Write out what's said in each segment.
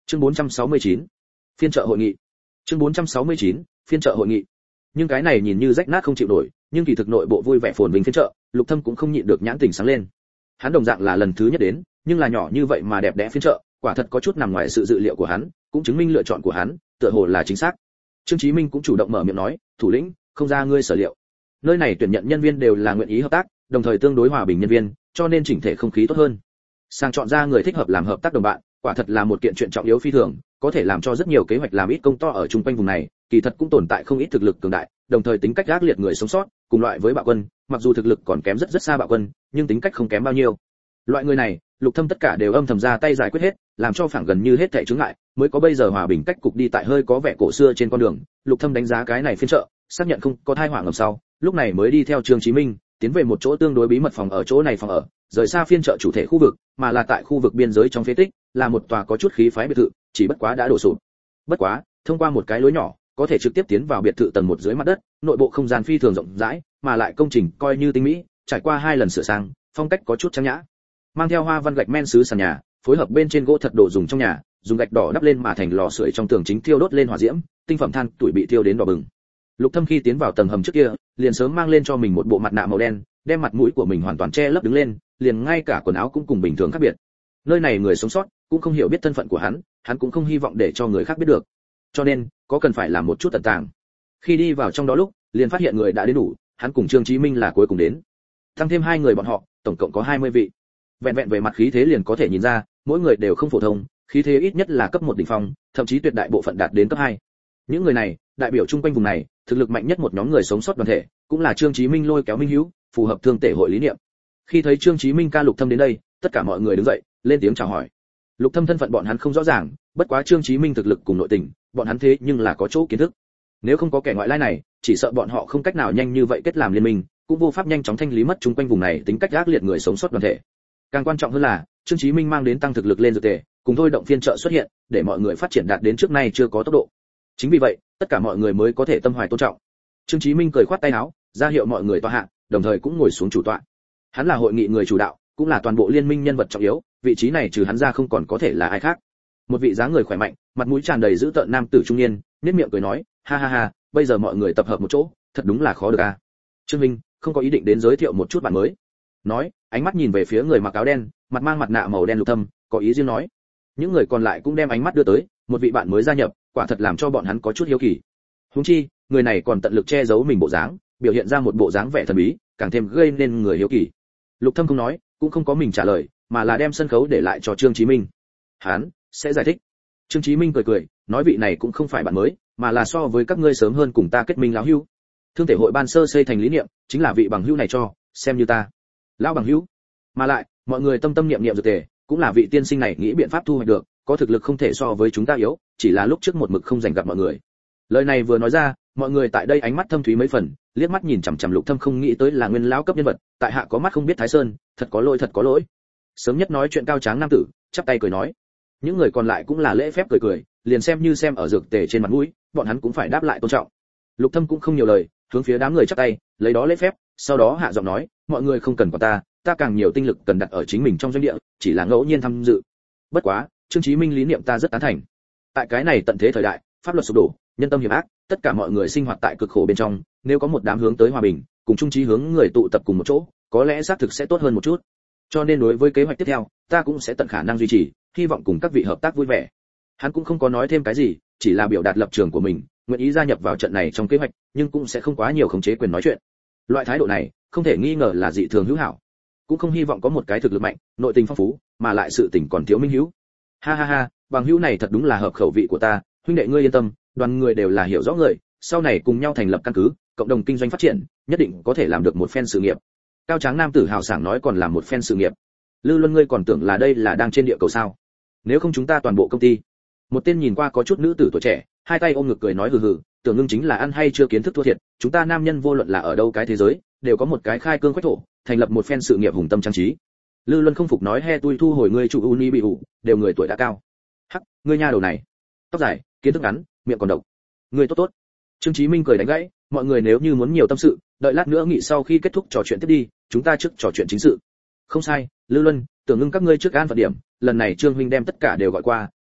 Chương 469, phiên chợ hội nghị. Chương 469, phiên chợ hội nghị. Nhưng cái này nhìn như rách nát không chịu nổi, nhưng kỳ thực nội bộ vui vẻ phồn vinh phiên chợ, Lục Thâm cũng không nhịn được nhãn tình sáng lên. Hắn đồng dạng là lần thứ nhất đến, nhưng là nhỏ như vậy mà đẹp đẽ phiên chợ, quả thật có chút nằm ngoài sự dự liệu của hắn, cũng chứng minh lựa chọn của hắn, tựa hồ là chính xác. Trương Chí Minh cũng chủ động mở miệng nói, "Thủ lĩnh, không ra ngươi sở liệu. Nơi này tuyển nhận nhân viên đều là nguyện ý hợp tác, đồng thời tương đối hòa bình nhân viên, cho nên chỉnh thể không khí tốt hơn. Sang chọn ra người thích hợp làm hợp tác đồng bạn, quả thật là một kiện chuyện trọng yếu phi thường, có thể làm cho rất nhiều kế hoạch làm ít công to ở chung quanh vùng này, kỳ thật cũng tồn tại không ít thực lực cường đại, đồng thời tính cách ác liệt người sống sót, cùng loại với Bạo Quân, mặc dù thực lực còn kém rất xa Bạo Quân, nhưng tính cách không kém bao nhiêu. Loại người này, Lục Thâm tất cả đều âm thầm ra tay giải quyết hết, làm cho phảng gần như hết thảy chướng ngại, mới có bây giờ hòa bình cách cục đi tại hơi có vẻ cổ xưa trên con đường. Lục Thâm đánh giá cái này phiên chợ, xác nhận không có tai họa ngầm sau, lúc này mới đi theo Trương Chí Minh, tiến về một chỗ tương đối bí mật phòng ở chỗ này phòng ở, rời xa phiên chợ chủ thể khu vực, mà là tại khu vực biên giới trong phế tích, là một tòa có chút khí phái biệt thự, chỉ bất quá đã đổ sụp. Bất quá, thông qua một cái lối nhỏ, có thể trực tiếp tiến vào biệt thự tầng 1 dưới mặt đất, nội bộ không gian phi thường rộng rãi, mà lại công trình coi như tinh mỹ, trải qua 2 lần sửa sang, phong cách có chút trang nhã. Mang theo hoa văn gạch men sứ sàn nhà, phối hợp bên trên gỗ thật đồ dùng trong nhà, dùng gạch đỏ đắp lên mà thành lò sưởi trong tường chính thiêu đốt lên hỏa diễm, tinh phẩm than tuổi bị thiêu đến đỏ bừng. Lục Thâm khi tiến vào tầng hầm trước kia, liền sớm mang lên cho mình một bộ mặt nạ màu đen, đem mặt mũi của mình hoàn toàn che lấp đứng lên, liền ngay cả quần áo cũng cùng bình thường khác biệt. Nơi này người sống sót cũng không hiểu biết thân phận của hắn cũng không hy vọng để cho người khác biết được. Cho nên, có cần phải làm một chút tận tàng. Khi đi vào trong đó lúc, liền phát hiện người đã đến đủ, hắn cùng Trương Chí Minh là cuối cùng đến. Tăng thêm 2 người bọn họ, tổng cộng có 20 vị. Vẹn vẹn về mặt khí thế liền có thể nhìn ra, mỗi người đều không phổ thông, khí thế ít nhất là cấp 1 đỉnh phong, thậm chí tuyệt đại bộ phận đạt đến cấp 2. Những người này, đại biểu chung quanh vùng này, thực lực mạnh nhất một nhóm người sống sót đoàn thể, cũng là Trương Chí Minh lôi kéo Minh Hữu, phù hợp thương tể hội lý niệm. Khi thấy Trương Chí Minh ca Lục Thâm đến đây, tất cả mọi người đứng dậy, lên tiếng chào hỏi. Lục Thâm thân phận bọn hắn không rõ ràng, bất quá Trương Chí Minh thực lực cùng nội tình, bọn hắn thế nhưng là có chỗ kiến thức. Nếu không có kẻ ngoại lai này, chỉ sợ bọn họ không cách nào nhanh như vậy kết làm liên minh, cũng vô pháp nhanh chóng thanh lý mất chung quanh vùng này tính cách ác liệt người sống sót đoàn thể. Càng quan trọng hơn là, Trương Chí Minh mang đến tăng thực lực lên dược tề, cùng thôi động phiên trợ xuất hiện, để mọi người phát triển đạt đến trước nay chưa có tốc độ. Chính vì vậy, tất cả mọi người mới có thể tâm hoài tôn trọng. Trương Chí Minh cười khoát tay áo, ra hiệu mọi người tọa hạ, đồng thời cũng ngồi xuống chủ tọa. Hắn là hội nghị người chủ đạo, cũng là toàn bộ liên minh nhân vật trọng yếu, vị trí này trừ hắn ra không còn có thể là ai khác. Một vị dáng người khỏe mạnh, mặt mũi tràn đầy dữ tợn nam tử trung niên, nhếch miệng cười nói, ha ha ha, bây giờ mọi người tập hợp một chỗ, thật đúng là khó được a. Trương Minh, không có ý định đến giới thiệu một chút bạn mới. Nói, ánh mắt nhìn về phía người mặc áo đen, mặt mang mặt nạ màu đen Lục Thâm, có ý riêng nói. Những người còn lại cũng đem ánh mắt đưa tới, một vị bạn mới gia nhập, quả thật làm cho bọn hắn có chút hiếu kỳ. Huống chi, người này còn tận lực che giấu mình bộ dáng, biểu hiện ra một bộ dáng vẻ thần bí, càng thêm gây nên người hiếu kỳ. Lục Thâm không nói, cũng không có mình trả lời, mà là đem sân khấu để lại cho Trương Chí Minh. Hắn sẽ giải thích. Trương Chí Minh cười cười, nói vị này cũng không phải bạn mới, mà là so với các ngươi sớm hơn cùng ta kết minh lão hữu. Thương thể hội ban sơ xây thành lý niệm, chính là vị bằng hữu này cho, xem như ta. Lão bằng hữu. Mà lại, mọi người tâm tâm niệm niệm dược tề, cũng là vị tiên sinh này nghĩ biện pháp thu hoạch được, có thực lực không thể so với chúng ta yếu, chỉ là lúc trước một mực không rảnh gặp mọi người. Lời này vừa nói ra, mọi người tại đây ánh mắt thâm thúy mấy phần, liếc mắt nhìn chằm chằm Lục Thâm không nghĩ tới là nguyên lão cấp nhân vật, tại hạ có mắt không biết Thái Sơn, thật có lỗi thật có lỗi. Sớm nhất nói chuyện cao tráng nam tử, chắp tay cười nói. Những người còn lại cũng là lễ phép cười cười, liền xem như xem ở dược tề trên mặt mũi, bọn hắn cũng phải đáp lại tôn trọng. Lục Thâm cũng không nhiều lời, hướng phía đám người chắp tay, lấy đó lễ phép, sau đó hạ giọng nói, mọi người không cần quản ta càng nhiều tinh lực cần đặt ở chính mình trong doanh địa, chỉ là ngẫu nhiên tham dự. Bất quá, Trương Chí Minh lý niệm ta rất tán thành. Tại cái này tận thế thời đại, pháp luật sụp đổ, nhân tâm hiểm ác, tất cả mọi người sinh hoạt tại cực khổ bên trong, nếu có một đám hướng tới hòa bình, cùng chung chí hướng người tụ tập cùng một chỗ, có lẽ xác thực sẽ tốt hơn một chút. Cho nên đối với kế hoạch tiếp theo, ta cũng sẽ tận khả năng duy trì, hy vọng cùng các vị hợp tác vui vẻ. Hắn cũng không có nói thêm cái gì, chỉ là biểu đạt lập trường của mình, nguyện ý gia nhập vào trận này trong kế hoạch, nhưng cũng sẽ không quá nhiều khống chế quyền nói chuyện. Loại thái độ này, không thể nghi ngờ là dị thường hữu hảo. Cũng không hy vọng có một cái thực lực mạnh, nội tình phong phú, mà lại sự tình còn thiếu minh hữu. Ha ha ha, bằng hữu này thật đúng là hợp khẩu vị của ta, huynh đệ ngươi yên tâm, đoàn người đều là hiểu rõ người, sau này cùng nhau thành lập căn cứ, cộng đồng kinh doanh phát triển, nhất định có thể làm được một phen sự nghiệp. Cao tráng nam tử hào sảng nói còn làm một phen sự nghiệp. Lư Luân ngươi còn tưởng là đây là đang trên địa cầu sao? Nếu không chúng ta toàn bộ công ty. Một tên nhìn qua có chút nữ tử tuổi trẻ, hai tay ôm ngực cười nói hừ hừ, tưởng ngưng chính là ăn hay chưa kiến thức thua thiệt, chúng ta nam nhân vô luận là ở đâu cái thế giới, đều có một cái khai cương quách thổ, thành lập một phen sự nghiệp hùng tâm trang trí. Lư Luân không phục nói he tôi thu hồi ngươi chủ uni bị ủ, đều người tuổi đã cao. Hắc, ngươi nha đầu này, tóc dài, kiến thức ngắn, miệng còn độc. Ngươi tốt tốt. Trương Chí Minh cười đánh gãy, mọi người nếu như muốn nhiều tâm sự, đợi lát nữa nghị sau khi kết thúc trò chuyện tiếp đi, chúng ta trước trò chuyện chính sự. Không sai, Lư Luân, tưởng ngưng các ngươi trước an phận điểm, lần này Trương huynh đem tất cả đều gọi qua,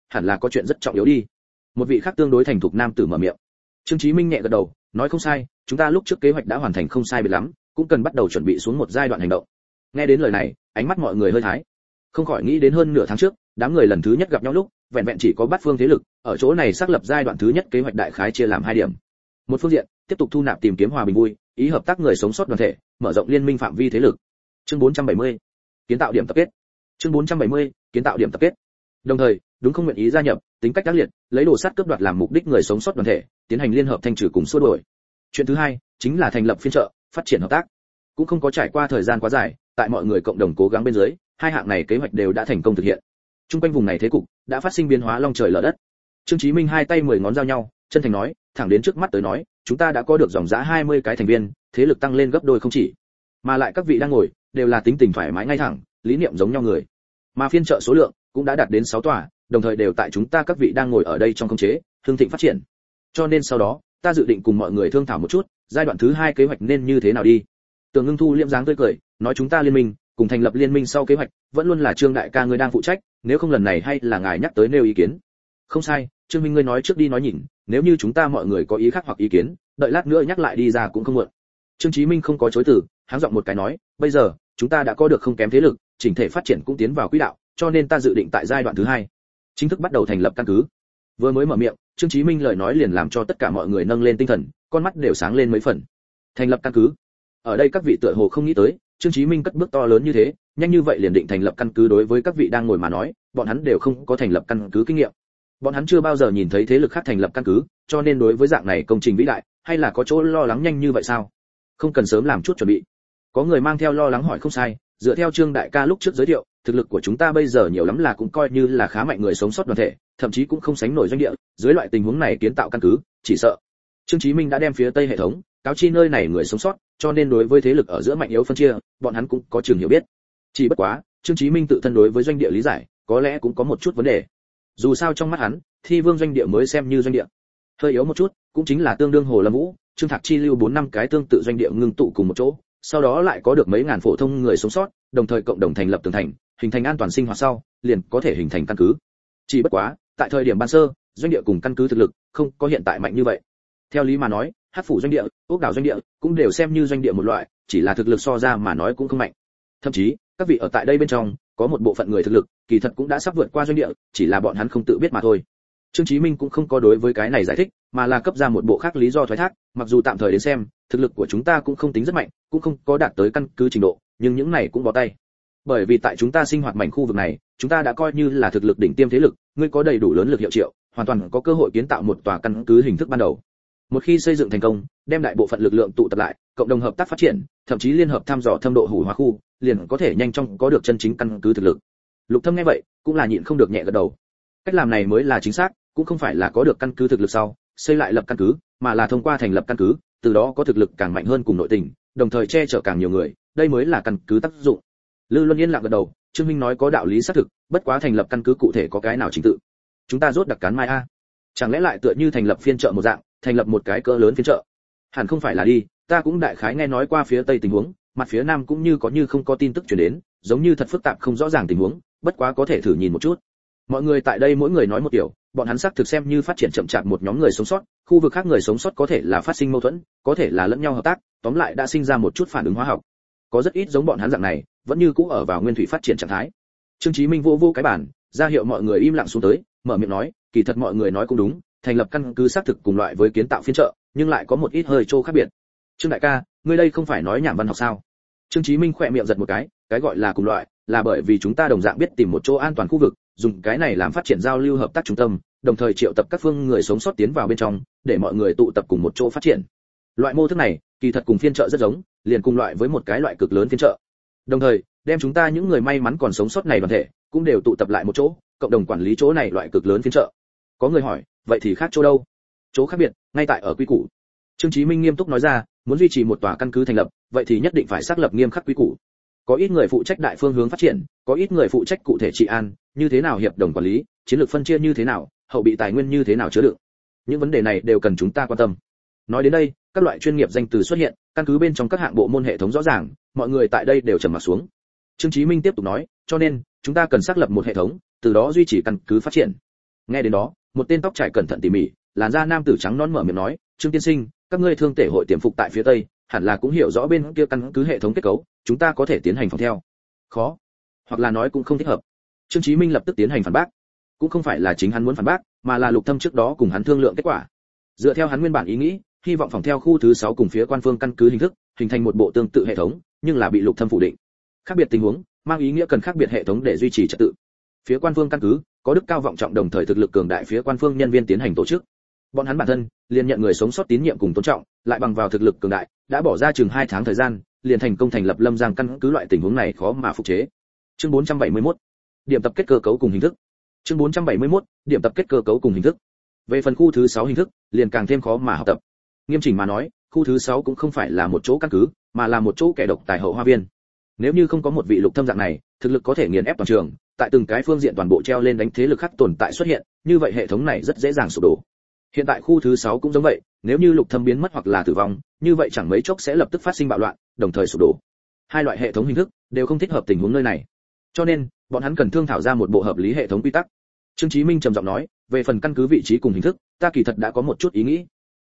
hẳn là có chuyện rất trọng yếu đi. Một vị khác tương đối thành thục nam tử mở miệng. Trương Chí Minh nhẹ gật đầu, nói không sai, chúng ta lúc trước kế hoạch đã hoàn thành không sai biệt lắm, cũng cần bắt đầu chuẩn bị xuống một giai đoạn hành động. Nghe đến lời này, ánh mắt mọi người hơi thái, không khỏi nghĩ đến hơn nửa tháng trước, đám người lần thứ nhất gặp nhau lúc, vẹn vẹn chỉ có bát phương thế lực, ở chỗ này xác lập giai đoạn thứ nhất kế hoạch đại khái chia làm 2 điểm. Một phương diện, tiếp tục thu nạp tìm kiếm hòa bình vui, ý hợp tác người sống sót đoàn thể, mở rộng liên minh phạm vi thế lực. Chương 470, kiến tạo điểm tập kết. Chương 470, kiến tạo điểm tập kết. Đồng thời, đúng không nguyện ý gia nhập, tính cách ác liệt, lấy đồ sắt cướp đoạt làm mục đích người sống sót đoàn thể, tiến hành liên hợp thanh trừ cùng xua đuổi. Chuyện thứ hai, chính là thành lập phiên chợ, phát triển hợp tác. Cũng không có trải qua thời gian quá dài, tại mọi người cộng đồng cố gắng bên dưới, 2 hạng này kế hoạch đều đã thành công thực hiện. Trung quanh vùng này thế cục đã phát sinh biến hóa long trời lở đất. Trương Chí Minh 2 tay 10 ngón giao nhau, chân thành nói, thẳng đến trước mắt tới nói, chúng ta đã có được dòng dã 20 cái thành viên, thế lực tăng lên gấp đôi không chỉ. Mà lại các vị đang ngồi, đều là tính tình thoải mái ngay thẳng, lý niệm giống nhau người. Mà phiên chợ số lượng cũng đã đạt đến 6 tòa, đồng thời đều tại chúng ta các vị đang ngồi ở đây trong khống chế, hưng thịnh phát triển. Cho nên sau đó, ta dự định cùng mọi người thương thảo một chút, giai đoạn thứ 2 kế hoạch nên như thế nào đi. Tường Ngưng Thu liễm dáng tươi cười, nói chúng ta liên minh, cùng thành lập liên minh sau kế hoạch, vẫn luôn là Trương đại ca ngươi đang phụ trách, nếu không lần này hay là ngài nhắc tới nêu ý kiến. Không sai, Trương Minh ngươi nói trước đi nói nhìn, nếu như chúng ta mọi người có ý khác hoặc ý kiến, đợi lát nữa nhắc lại đi ra cũng không muộn. Trương Chí Minh không có chối từ, háng giọng một cái nói, bây giờ, chúng ta đã có được không kém thế lực, chỉnh thể phát triển cũng tiến vào quỹ đạo, cho nên ta dự định tại giai đoạn thứ 2, chính thức bắt đầu thành lập căn cứ. Vừa mới mở miệng, Trương Chí Minh lời nói liền làm cho tất cả mọi người nâng lên tinh thần, con mắt đều sáng lên mấy phần. Thành lập căn cứ. Ở đây các vị tựa hồ không nghĩ tới, Trương Chí Minh cất bước to lớn như thế, nhanh như vậy liền định thành lập căn cứ. Đối với các vị đang ngồi mà nói, bọn hắn đều không có thành lập căn cứ kinh nghiệm. Bọn hắn chưa bao giờ nhìn thấy thế lực khác thành lập căn cứ, cho nên đối với dạng này công trình vĩ đại, hay là có chỗ lo lắng nhanh như vậy sao? Không cần sớm làm chút chuẩn bị. Có người mang theo lo lắng hỏi không sai, dựa theo Trương đại ca lúc trước giới thiệu, thực lực của chúng ta bây giờ nhiều lắm là cũng coi như là khá mạnh người sống sót đoàn thể, thậm chí cũng không sánh nổi doanh địa, dưới loại tình huống này kiến tạo căn cứ, chỉ sợ. Trương Chí Minh đã đem phía Tây hệ thống cáo chi nơi này người sống sót, cho nên đối với thế lực ở giữa mạnh yếu phân chia, bọn hắn cũng có trường hiểu biết. Chỉ bất quá, Trương Chí Minh tự thân đối với doanh địa lý giải, có lẽ cũng có một chút vấn đề. Dù sao trong mắt hắn, Thi Vương doanh địa mới xem như doanh địa. Hơi yếu một chút, cũng chính là tương đương Hồ Lâm Vũ, Trương Thạc Chi lưu 4 năm cái tương tự doanh địa ngưng tụ cùng một chỗ, sau đó lại có được mấy ngàn phổ thông người sống sót, đồng thời cộng đồng thành lập tường thành, hình thành an toàn sinh hoạt sau, liền có thể hình thành căn cứ. Chỉ bất quá, tại thời điểm ban sơ, doanh địa cùng căn cứ thực lực không có hiện tại mạnh như vậy. Theo lý mà nói, Hắc phủ doanh địa, Ốc đảo doanh địa cũng đều xem như doanh địa một loại, chỉ là thực lực so ra mà nói cũng không mạnh. Thậm chí, các vị ở tại đây bên trong, có một bộ phận người thực lực, kỳ thật cũng đã sắp vượt qua doanh địa, chỉ là bọn hắn không tự biết mà thôi. Trương Chí Minh cũng không có đối với cái này giải thích, mà là cấp ra một bộ khác lý do thoái thác, mặc dù tạm thời đến xem, thực lực của chúng ta cũng không tính rất mạnh, cũng không có đạt tới căn cứ trình độ, nhưng những này cũng bó tay. Bởi vì tại chúng ta sinh hoạt mảnh khu vực này, chúng ta đã coi như là thực lực đỉnh tiêm thế lực, ngươi có đầy đủ lớn lực hiệu triệu, hoàn toàn có cơ hội kiến tạo một tòa căn cứ hình thức ban đầu. Một khi xây dựng thành công, đem đại bộ phận lực lượng tụ tập lại, cộng đồng hợp tác phát triển, thậm chí liên hợp thăm dò thâm độ hủ hóa khu, liền có thể nhanh chóng có được chân chính căn cứ thực lực. Lục Thâm nghe vậy, cũng là nhịn không được nhẹ gật đầu. Cách làm này mới là chính xác, cũng không phải là có được căn cứ thực lực sau, xây lại lập căn cứ, mà là thông qua thành lập căn cứ, từ đó có thực lực càng mạnh hơn cùng nội tình, đồng thời che chở càng nhiều người, đây mới là căn cứ tác dụng. Lư Luân yên lặng gật đầu, Trương Minh nói có đạo lý xác thực, bất quá thành lập căn cứ cụ thể có cái nào trình tự? Chúng ta rốt đặc cán mai a? Chẳng lẽ lại tựa như thành lập phiên chợ một dạng, thành lập một cái cỡ lớn phiên chợ? Hẳn không phải là đi, ta cũng đại khái nghe nói qua phía Tây tình huống, mặt phía Nam cũng như có như không có tin tức truyền đến, giống như thật phức tạp không rõ ràng tình huống, bất quá có thể thử nhìn một chút. Mọi người tại đây mỗi người nói một điều, bọn hắn xác thực xem như phát triển chậm chạp một nhóm người sống sót, khu vực khác người sống sót có thể là phát sinh mâu thuẫn, có thể là lẫn nhau hợp tác, tóm lại đã sinh ra một chút phản ứng hóa học. Có rất ít giống bọn hắn dạng này, vẫn như cũ ở vào nguyên thủy phát triển trạng thái. Trương Chí Minh vô cái bản, ra hiệu mọi người im lặng xuống tới, mở miệng nói, kỳ thật mọi người nói cũng đúng, thành lập căn cứ xác thực cùng loại với kiến tạo phiên chợ, nhưng lại có một ít hơi trô khác biệt. Trương đại ca, ngươi đây không phải nói nhảm văn học sao? Trương Chí Minh khẽ miệng giật một cái gọi là cùng loại, là bởi vì chúng ta đồng dạng biết tìm một chỗ an toàn khu vực, dùng cái này làm phát triển giao lưu hợp tác trung tâm, đồng thời triệu tập các phương người sống sót tiến vào bên trong, để mọi người tụ tập cùng một chỗ phát triển. Loại mô thức này, kỳ thật cùng phiên chợ rất giống, liền cùng loại với một cái loại cực lớn phiên chợ. Đồng thời, đem chúng ta những người may mắn còn sống sót này đoàn thể, cũng đều tụ tập lại một chỗ, cộng đồng quản lý chỗ này loại cực lớn phiên chợ. Có người hỏi, vậy thì khác chỗ đâu? Chỗ khác biệt, ngay tại ở quy củ. Trương Chí Minh nghiêm túc nói ra, muốn duy trì một tòa căn cứ thành lập, vậy thì nhất định phải xác lập nghiêm khắc quy củ. Có ít người phụ trách đại phương hướng phát triển, có ít người phụ trách cụ thể trị an, như thế nào hiệp đồng quản lý, chiến lược phân chia như thế nào, hậu bị tài nguyên như thế nào chứa đựng. Những vấn đề này đều cần chúng ta quan tâm. Nói đến đây, các loại chuyên nghiệp danh từ xuất hiện, căn cứ bên trong các hạng bộ môn hệ thống rõ ràng, mọi người tại đây đều trầm mặt xuống. Trương Chí Minh tiếp tục nói, cho nên chúng ta cần xác lập một hệ thống, từ đó duy trì căn cứ phát triển. Nghe đến đó, một tên tóc trải cẩn thận tỉ mỉ, làn da nam tử trắng nõn mở miệng nói, "Trương tiên sinh, các ngươi thương tể hội tiềm phục tại phía tây, hẳn là cũng hiểu rõ bên kia căn cứ hệ thống kết cấu, chúng ta có thể tiến hành phòng theo." Khó, hoặc là nói cũng không thích hợp. Trương Chí Minh lập tức tiến hành phản bác. Cũng không phải là chính hắn muốn phản bác, mà là Lục Thâm trước đó cùng hắn thương lượng kết quả. Dựa theo hắn nguyên bản ý nghĩ, hy vọng phòng theo khu thứ 6 cùng phía quan phương căn cứ hình thức, hình thành một bộ tương tự hệ thống, nhưng là bị Lục Thâm phủ định. Khác biệt tình huống, mang ý nghĩa cần khác biệt hệ thống để duy trì trật tự. Phía quan phương căn cứ có đức cao vọng trọng đồng thời thực lực cường đại phía quan phương nhân viên tiến hành tổ chức. Bọn hắn bản thân liền nhận người sống sót tín nhiệm cùng tôn trọng, lại bằng vào thực lực cường đại, đã bỏ ra chừng 2 tháng thời gian, liền thành công thành lập Lâm Giang căn cứ. Loại tình huống này khó mà phục chế. Chương 471. Điểm tập kết cơ cấu cùng hình thức. Chương 471. Điểm tập kết cơ cấu cùng hình thức. Về phần khu thứ 6 hình thức, liền càng thêm khó mà học tập. Nghiêm chỉnh mà nói, khu thứ 6 cũng không phải là một chỗ căn cứ, mà là một chỗ kẻ độc tài hậu hoa viên. Nếu như không có một vị Lục Thâm dạng này, thực lực có thể nghiền ép toàn trường, tại từng cái phương diện toàn bộ treo lên đánh thế lực khác tồn tại xuất hiện, như vậy hệ thống này rất dễ dàng sụp đổ. Hiện tại khu thứ 6 cũng giống vậy, nếu như Lục Thâm biến mất hoặc là tử vong, như vậy chẳng mấy chốc sẽ lập tức phát sinh bạo loạn, đồng thời sụp đổ. Hai loại hệ thống hình thức đều không thích hợp tình huống nơi này. Cho nên, bọn hắn cần thương thảo ra một bộ hợp lý hệ thống quy tắc. Trương Chí Minh trầm giọng nói, về phần căn cứ vị trí cùng hình thức, ta kỳ thật đã có một chút ý nghĩ.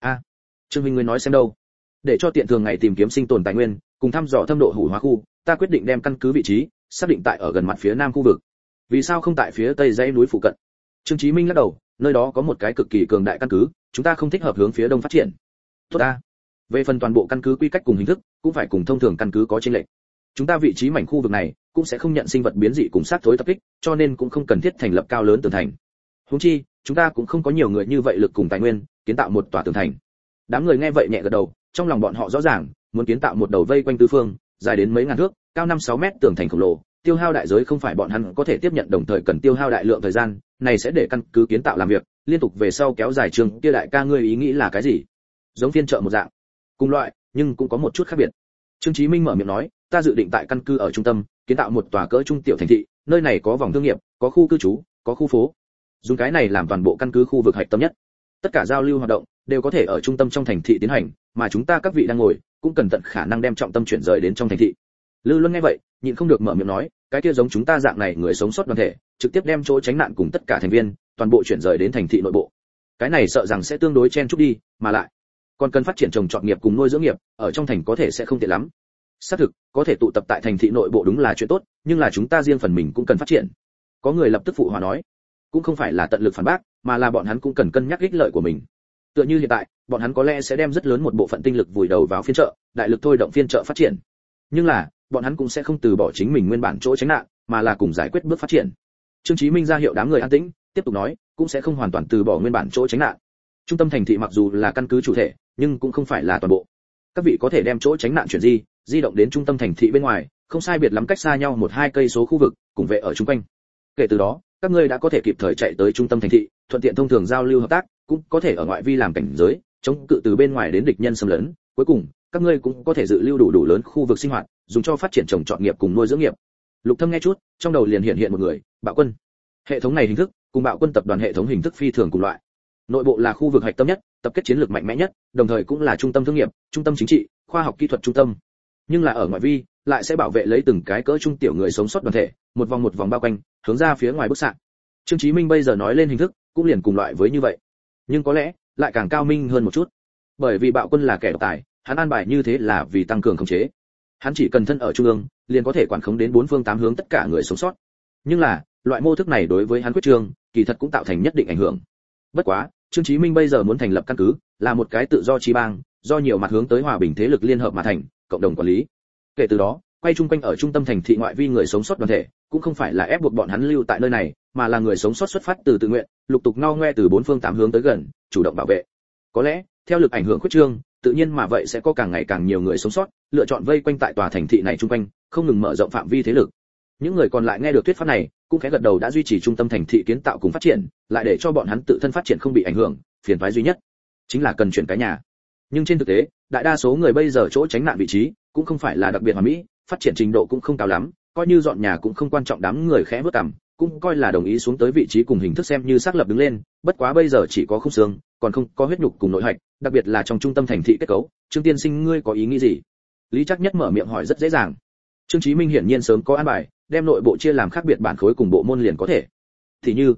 Trương Minh ngươi nói xem đâu? Để cho tiện thường ngày tìm kiếm sinh tồn tài nguyên, cùng thăm dò thâm độ hủ hóa khu, ta quyết định đem căn cứ vị trí xác định tại ở gần mặt phía nam khu vực. Vì sao không tại phía tây dãy núi phụ cận? Trương Chí Minh lắc đầu, nơi đó có một cái cực kỳ cường đại căn cứ, chúng ta không thích hợp hướng phía đông phát triển. Tốt ta. Về phần toàn bộ căn cứ quy cách cùng hình thức, cũng phải cùng thông thường căn cứ có chênh lệch. Chúng ta vị trí mảnh khu vực này cũng sẽ không nhận sinh vật biến dị cùng sát thối tập kích, cho nên cũng không cần thiết thành lập cao lớn tường thành. Huống chi, chúng ta cũng không có nhiều người như vậy lực cùng tài nguyên, kiến tạo một tòa tường thành. Đám người nghe vậy nhẹ gật đầu, trong lòng bọn họ rõ ràng, muốn kiến tạo một đầu vây quanh tứ phương, dài đến mấy ngàn thước, cao 5-6 mét tường thành khổng lồ, tiêu hao đại giới không phải bọn hắn có thể tiếp nhận, đồng thời cần tiêu hao đại lượng thời gian, này sẽ để căn cứ kiến tạo làm việc liên tục về sau kéo dài trường. Kia đại ca ngươi ý nghĩ là cái gì? Giống phiên chợ một dạng, cùng loại, nhưng cũng có một chút khác biệt. Trương Chí Minh mở miệng nói, ta dự định tại căn cứ ở trung tâm kiến tạo một tòa cỡ trung tiểu thành thị, nơi này có vòng thương nghiệp, có khu cư trú, có khu phố. Dùng cái này làm toàn bộ căn cứ khu vực hạch tâm nhất. Tất cả giao lưu hoạt động đều có thể ở trung tâm trong thành thị tiến hành, mà chúng ta các vị đang ngồi cũng cần tận khả năng đem trọng tâm chuyển rời đến trong thành thị. Lư Luân nghe vậy, nhịn không được mở miệng nói, cái kia giống chúng ta dạng này người sống sót đoàn thể, trực tiếp đem chỗ tránh nạn cùng tất cả thành viên toàn bộ chuyển rời đến thành thị nội bộ. Cái này sợ rằng sẽ tương đối chen chúc đi, mà lại còn cần phát triển trồng trọt nghiệp cùng nuôi dưỡng nghiệp, ở trong thành có thể sẽ không tiện lắm. Xác thực, có thể tụ tập tại thành thị nội bộ đúng là chuyện tốt, nhưng là chúng ta riêng phần mình cũng cần phát triển. Có người lập tức phụ hòa nói, cũng không phải là tận lực phản bác, mà là bọn hắn cũng cần cân nhắc ích lợi của mình. Tựa như hiện tại, bọn hắn có lẽ sẽ đem rất lớn một bộ phận tinh lực vùi đầu vào phiên chợ, đại lực thôi động phiên chợ phát triển. Nhưng là, bọn hắn cũng sẽ không từ bỏ chính mình nguyên bản chỗ tránh nạn, mà là cùng giải quyết bước phát triển. Trương Chí Minh ra hiệu đám người an tĩnh, tiếp tục nói, cũng sẽ không hoàn toàn từ bỏ nguyên bản chỗ tránh nạn. Trung tâm thành thị mặc dù là căn cứ chủ thể, nhưng cũng không phải là toàn bộ. Các vị có thể đem chỗ tránh nạn chuyển di động đến trung tâm thành thị bên ngoài, không sai biệt lắm cách xa nhau 1-2 cây số khu vực, cùng vệ ở chung quanh. Kể từ đó, các ngươi đã có thể kịp thời chạy tới trung tâm thành thị, thuận tiện thông thường giao lưu hợp tác, cũng có thể ở ngoại vi làm cảnh giới, chống cự từ bên ngoài đến địch nhân xâm lấn. Cuối cùng, các ngươi cũng có thể dự lưu đủ lớn khu vực sinh hoạt, dùng cho phát triển trồng trọt nghiệp cùng nuôi dưỡng nghiệp. Lục Thâm nghe chút, trong đầu liền hiện một người, Bạo Quân. Hệ thống này hình thức cùng Bạo Quân tập đoàn hệ thống hình thức phi thường cùng loại. Nội bộ là khu vực hạch tâm nhất, tập kết chiến lược mạnh mẽ nhất, đồng thời cũng là trung tâm thương nghiệp, trung tâm chính trị, khoa học kỹ thuật trung tâm. Nhưng là ở ngoại vi, lại sẽ bảo vệ lấy từng cái cỡ trung tiểu người sống sót đoàn thể, một vòng bao quanh, hướng ra phía ngoài bức xạ. Trương Chí Minh bây giờ nói lên hình thức, cũng liền cùng loại với như vậy. Nhưng có lẽ, lại càng cao minh hơn một chút. Bởi vì Bạo Quân là kẻ độc tài, hắn an bài như thế là vì tăng cường khống chế. Hắn chỉ cần thân ở trung ương, liền có thể quản khống đến 4 phương 8 hướng tất cả người sống sót. Nhưng là, loại mô thức này đối với hắn quyết trương, kỳ thật cũng tạo thành nhất định ảnh hưởng. Bất quá, Trương Chí Minh bây giờ muốn thành lập căn cứ, là một cái tự do chi bang, do nhiều mặt hướng tới hòa bình thế lực liên hợp mà thành, cộng đồng quản lý. Kể từ đó, quay chung quanh ở trung tâm thành thị ngoại vi người sống sót đoàn thể, cũng không phải là ép buộc bọn hắn lưu tại nơi này, mà là người sống sót xuất phát từ tự nguyện, lục tục ngao ngoe từ 4 phương 8 hướng tới gần, chủ động bảo vệ. Có lẽ, theo lực ảnh hưởng khuyết trương, tự nhiên mà vậy sẽ có càng ngày càng nhiều người sống sót lựa chọn vây quanh tại tòa thành thị này chung quanh, không ngừng mở rộng phạm vi thế lực. Những người còn lại nghe được thuyết pháp này, cũng khẽ gật đầu, đã duy trì trung tâm thành thị kiến tạo cùng phát triển, lại để cho bọn hắn tự thân phát triển không bị ảnh hưởng, phiền toái duy nhất chính là cần chuyển cái nhà. Nhưng trên thực tế, đại đa số người bây giờ chỗ tránh nạn vị trí cũng không phải là đặc biệt hoàn mỹ, phát triển trình độ cũng không cao lắm, coi như dọn nhà cũng không quan trọng. Đám người khẽ bước cằm, cũng coi là đồng ý xuống tới vị trí cùng hình thức xem như xác lập đứng lên. Bất quá bây giờ chỉ có khung xương, còn không có huyết nhục cùng nội hạch, đặc biệt là trong trung tâm thành thị kết cấu. Trương tiên sinh ngươi có ý nghĩ gì? Lý Trắc Nhất mở miệng hỏi rất dễ dàng. Trương Chí Minh hiển nhiên sớm có an bài, đem nội bộ chia làm khác biệt bản khối cùng bộ môn liền có thể. Thì như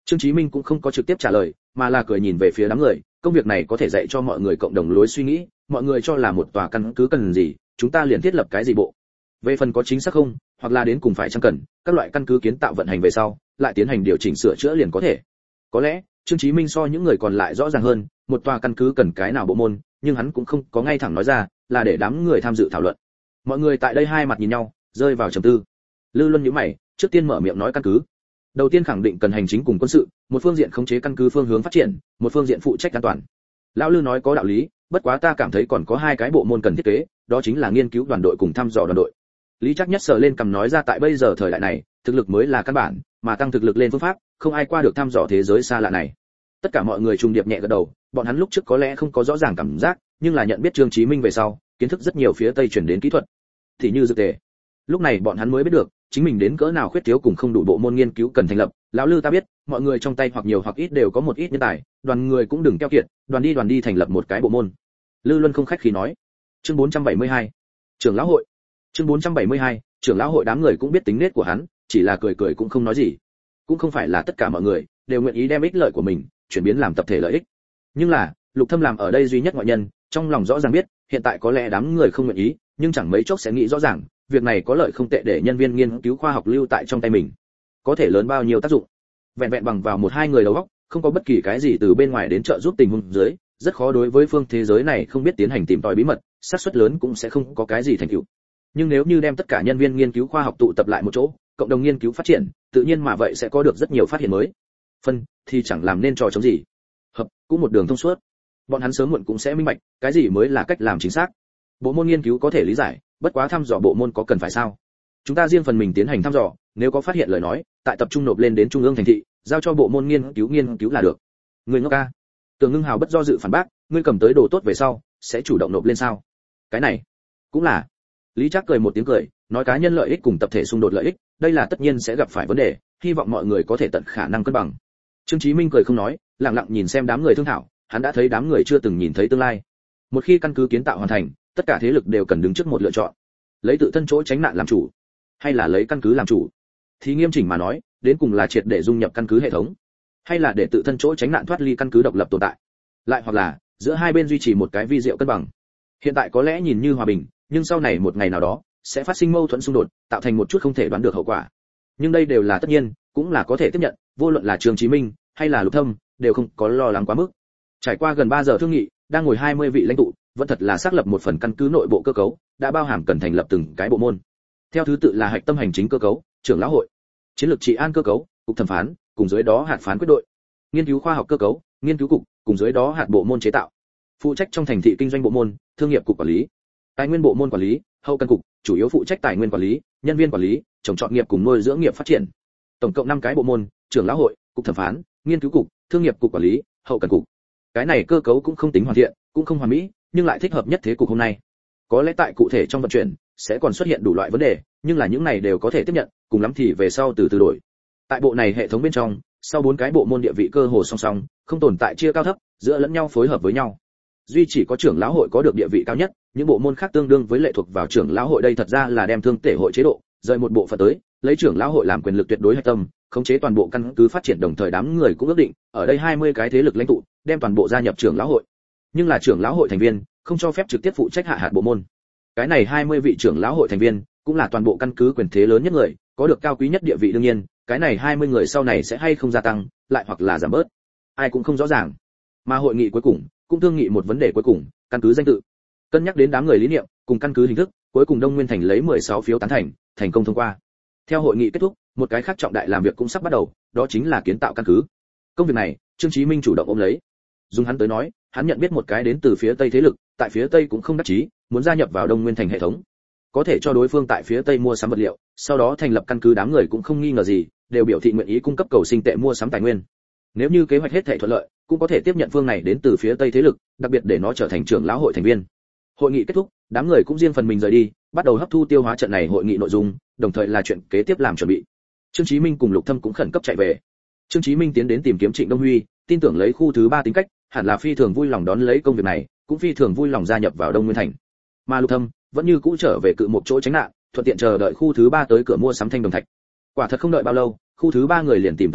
Trương Chí Minh cũng không có trực tiếp trả lời, mà là cười nhìn về phía đám người, công việc này có thể dạy cho mọi người cộng đồng lối suy nghĩ, mọi người cho là một tòa căn cứ cần gì, chúng ta liền thiết lập cái gì bộ. Về phần có chính xác không, hoặc là đến cùng phải chăng cần, các loại căn cứ kiến tạo vận hành về sau, lại tiến hành điều chỉnh sửa chữa liền có thể. Có lẽ, Trương Chí Minh so những người còn lại rõ ràng hơn, một tòa căn cứ cần cái nào bộ môn, nhưng hắn cũng không có ngay thẳng nói ra, là để đám người tham dự thảo luận. Mọi người tại đây hai mặt nhìn nhau, rơi vào trầm tư. Lư Luân nhíu mày, trước tiên mở miệng nói căn cứ. Đầu tiên khẳng định cần hành chính cùng quân sự, một phương diện khống chế căn cứ phương hướng phát triển, một phương diện phụ trách an toàn. Lão Lư nói có đạo lý, bất quá ta cảm thấy còn có hai cái bộ môn cần thiết kế, đó chính là nghiên cứu đoàn đội cùng thăm dò đoàn đội. Lý Trác Nhất sờ lên cầm nói ra tại bây giờ thời đại này, thực lực mới là căn bản, mà tăng thực lực lên phương pháp, không ai qua được thăm dò thế giới xa lạ này. Tất cả mọi người trùng điệp nhẹ gật đầu, bọn hắn lúc trước có lẽ không có rõ ràng cảm giác, nhưng là nhận biết Trương Chí Minh về sau, kiến thức rất nhiều phía Tây chuyển đến kỹ thuật, thì như dược tề. Lúc này bọn hắn mới biết được, chính mình đến cỡ nào khuyết thiếu cùng không đủ bộ môn nghiên cứu cần thành lập. Lão Lư ta biết, mọi người trong tay hoặc nhiều hoặc ít đều có một ít nhân tài, đoàn người cũng đừng keo kiệt, đoàn đi thành lập một cái bộ môn. Lư Luân không khách khí nói. Chương 472. Trưởng lão hội. Chương 472, trưởng lão hội đám người cũng biết tính nết của hắn, chỉ là cười cười cũng không nói gì. Cũng không phải là tất cả mọi người đều nguyện ý đem ích lợi của mình chuyển biến làm tập thể lợi ích. Nhưng là, Lục Thâm làm ở đây duy nhất ngoại nhân, trong lòng rõ ràng biết, hiện tại có lẽ đám người không nguyện ý, nhưng chẳng mấy chốc sẽ nghĩ rõ ràng, việc này có lợi không tệ để nhân viên nghiên cứu khoa học lưu tại trong tay mình, có thể lớn bao nhiêu tác dụng. Vẹn vẹn bằng vào một hai người đầu óc, không có bất kỳ cái gì từ bên ngoài đến trợ giúp tình huống dưới, rất khó đối với phương thế giới này không biết tiến hành tìm tòi bí mật, xác suất lớn cũng sẽ không có cái gì thành tựu. Nhưng nếu như đem tất cả nhân viên nghiên cứu khoa học tụ tập lại một chỗ, cộng đồng nghiên cứu phát triển, tự nhiên mà vậy sẽ có được rất nhiều phát hiện mới. Phân thì chẳng làm nên trò chống gì. Hợp cũng một đường thông suốt. Bọn hắn sớm muộn cũng sẽ minh bạch, cái gì mới là cách làm chính xác. Bộ môn nghiên cứu có thể lý giải, bất quá thăm dò bộ môn có cần phải sao? Chúng ta riêng phần mình tiến hành thăm dò, nếu có phát hiện lời nói, tại tập trung nộp lên đến trung ương thành thị, giao cho bộ môn nghiên cứu là được. Người ngốc ca. Tưởng Ngưng Hào bất do dự phản bác, ngươi cầm tới đồ tốt về sau, sẽ chủ động nộp lên sao? Cái này, cũng là. Lý Trác cười một tiếng cười, nói cá nhân lợi ích cùng tập thể xung đột lợi ích, đây là tất nhiên sẽ gặp phải vấn đề, hy vọng mọi người có thể tận khả năng cân bằng. Trương Chí Minh cười không nói, lặng lặng nhìn xem đám người thương thảo, hắn đã thấy đám người chưa từng nhìn thấy tương lai. Một khi căn cứ kiến tạo hoàn thành, tất cả thế lực đều cần đứng trước một lựa chọn. Lấy tự thân chỗ tránh nạn làm chủ, hay là lấy căn cứ làm chủ? Thì nghiêm chỉnh mà nói, đến cùng là triệt để dung nhập căn cứ hệ thống, hay là để tự thân chỗ tránh nạn thoát ly căn cứ độc lập tồn tại? Lại hoặc là, giữa hai bên duy trì một cái vi diệu cân bằng. Hiện tại có lẽ nhìn như hòa bình, nhưng sau này một ngày nào đó sẽ phát sinh mâu thuẫn xung đột, tạo thành một chút không thể đoán được hậu quả. Nhưng đây đều là tất nhiên, cũng là có thể tiếp nhận, vô luận là Trương Chí Minh hay là Lục Thâm, đều không có lo lắng quá mức. Trải qua gần 3 giờ thương nghị, đang ngồi 20 vị lãnh tụ, vẫn thật là xác lập một phần căn cứ nội bộ cơ cấu, đã bao hàm cần thành lập từng cái bộ môn. Theo thứ tự là hạch tâm hành chính cơ cấu, trưởng lão hội, chiến lược trị an cơ cấu, cục thẩm phán, cùng dưới đó hạt phán quyết đội, nghiên cứu khoa học cơ cấu, nghiên cứu cục, cùng dưới đó hạt bộ môn chế tạo, phụ trách trong thành thị kinh doanh bộ môn, thương nghiệp cục quản lý, tài nguyên bộ môn quản lý, hậu cần cục, chủ yếu phụ trách tài nguyên quản lý, nhân viên quản lý, trồng trọt nghiệp cùng nuôi dưỡng nghiệp phát triển. Tổng cộng 5 cái bộ môn, trưởng lão hội, cục thẩm phán, nghiên cứu cục, thương nghiệp cục quản lý, hậu cần cục. Cái này cơ cấu cũng không tính hoàn thiện, cũng không hoàn mỹ, nhưng lại thích hợp nhất thế cục hôm nay. Có lẽ tại cụ thể trong vận chuyển sẽ còn xuất hiện đủ loại vấn đề, nhưng là những này đều có thể tiếp nhận, cùng lắm thì về sau từ từ đổi. Tại bộ này hệ thống bên trong, sau 4 cái bộ môn địa vị cơ hồ song song, không tồn tại chia cao thấp, giữa lẫn nhau phối hợp với nhau. Duy chỉ có trưởng lão hội có được địa vị cao nhất, những bộ môn khác tương đương với lệ thuộc vào trưởng lão hội, đây thật ra là đem thương tể hội chế độ rời một bộ phận tới, lấy trưởng lão hội làm quyền lực tuyệt đối hạch tâm, khống chế toàn bộ căn cứ phát triển, đồng thời đám người cũng ước định, ở đây 20 cái thế lực lãnh tụ, đem toàn bộ gia nhập trưởng lão hội. Nhưng là trưởng lão hội thành viên, không cho phép trực tiếp phụ trách hạ hạt bộ môn. Cái này 20 vị trưởng lão hội thành viên, cũng là toàn bộ căn cứ quyền thế lớn nhất người, có được cao quý nhất địa vị đương nhiên, cái này 20 người sau này sẽ hay không gia tăng, lại hoặc là giảm bớt, ai cũng không rõ ràng. Mà hội nghị cuối cùng cũng thương nghị một vấn đề cuối cùng, căn cứ danh tự. Cân nhắc đến đám người lý niệm cùng căn cứ hình thức, cuối cùng Đông Nguyên Thành lấy 16 phiếu tán thành công thông qua. Theo hội nghị kết thúc, một cái khác trọng đại làm việc cũng sắp bắt đầu, đó chính là kiến tạo căn cứ. Công việc này, Trương Chí Minh chủ động ôm lấy. Dùng hắn tới nói, hắn nhận biết một cái đến từ phía Tây thế lực, tại phía Tây cũng không đắc chí, muốn gia nhập vào Đông Nguyên Thành hệ thống. Có thể cho đối phương tại phía Tây mua sắm vật liệu, sau đó thành lập căn cứ, đám người cũng không nghi ngờ gì, đều biểu thị nguyện ý cung cấp cầu sinh tệ mua sắm tài nguyên. Nếu như kế hoạch hết thảy thuận lợi, cũng có thể tiếp nhận phương này đến từ phía Tây thế lực, đặc biệt để nó trở thành trưởng lão hội thành viên. Hội nghị kết thúc, đám người cũng riêng phần mình rời đi, bắt đầu hấp thu tiêu hóa trận này hội nghị nội dung, đồng thời là chuyện kế tiếp làm chuẩn bị. Trương Chí Minh cùng Lục Thâm cũng khẩn cấp chạy về. Trương Chí Minh tiến đến tìm kiếm Trịnh Đông Huy, tin tưởng lấy khu thứ 3 tính cách, hẳn là phi thường vui lòng đón lấy công việc này, cũng phi thường vui lòng gia nhập vào Đông Nguyên Thành. Mà Lục Thâm vẫn như cũ trở về cự một chỗ tránh nạn, thuận tiện chờ đợi khu thứ 3 tới cửa mua sắm thanh đồng thạch. Quả thật không đợi bao lâu, khu thứ 3 người liền tìm tới cửa,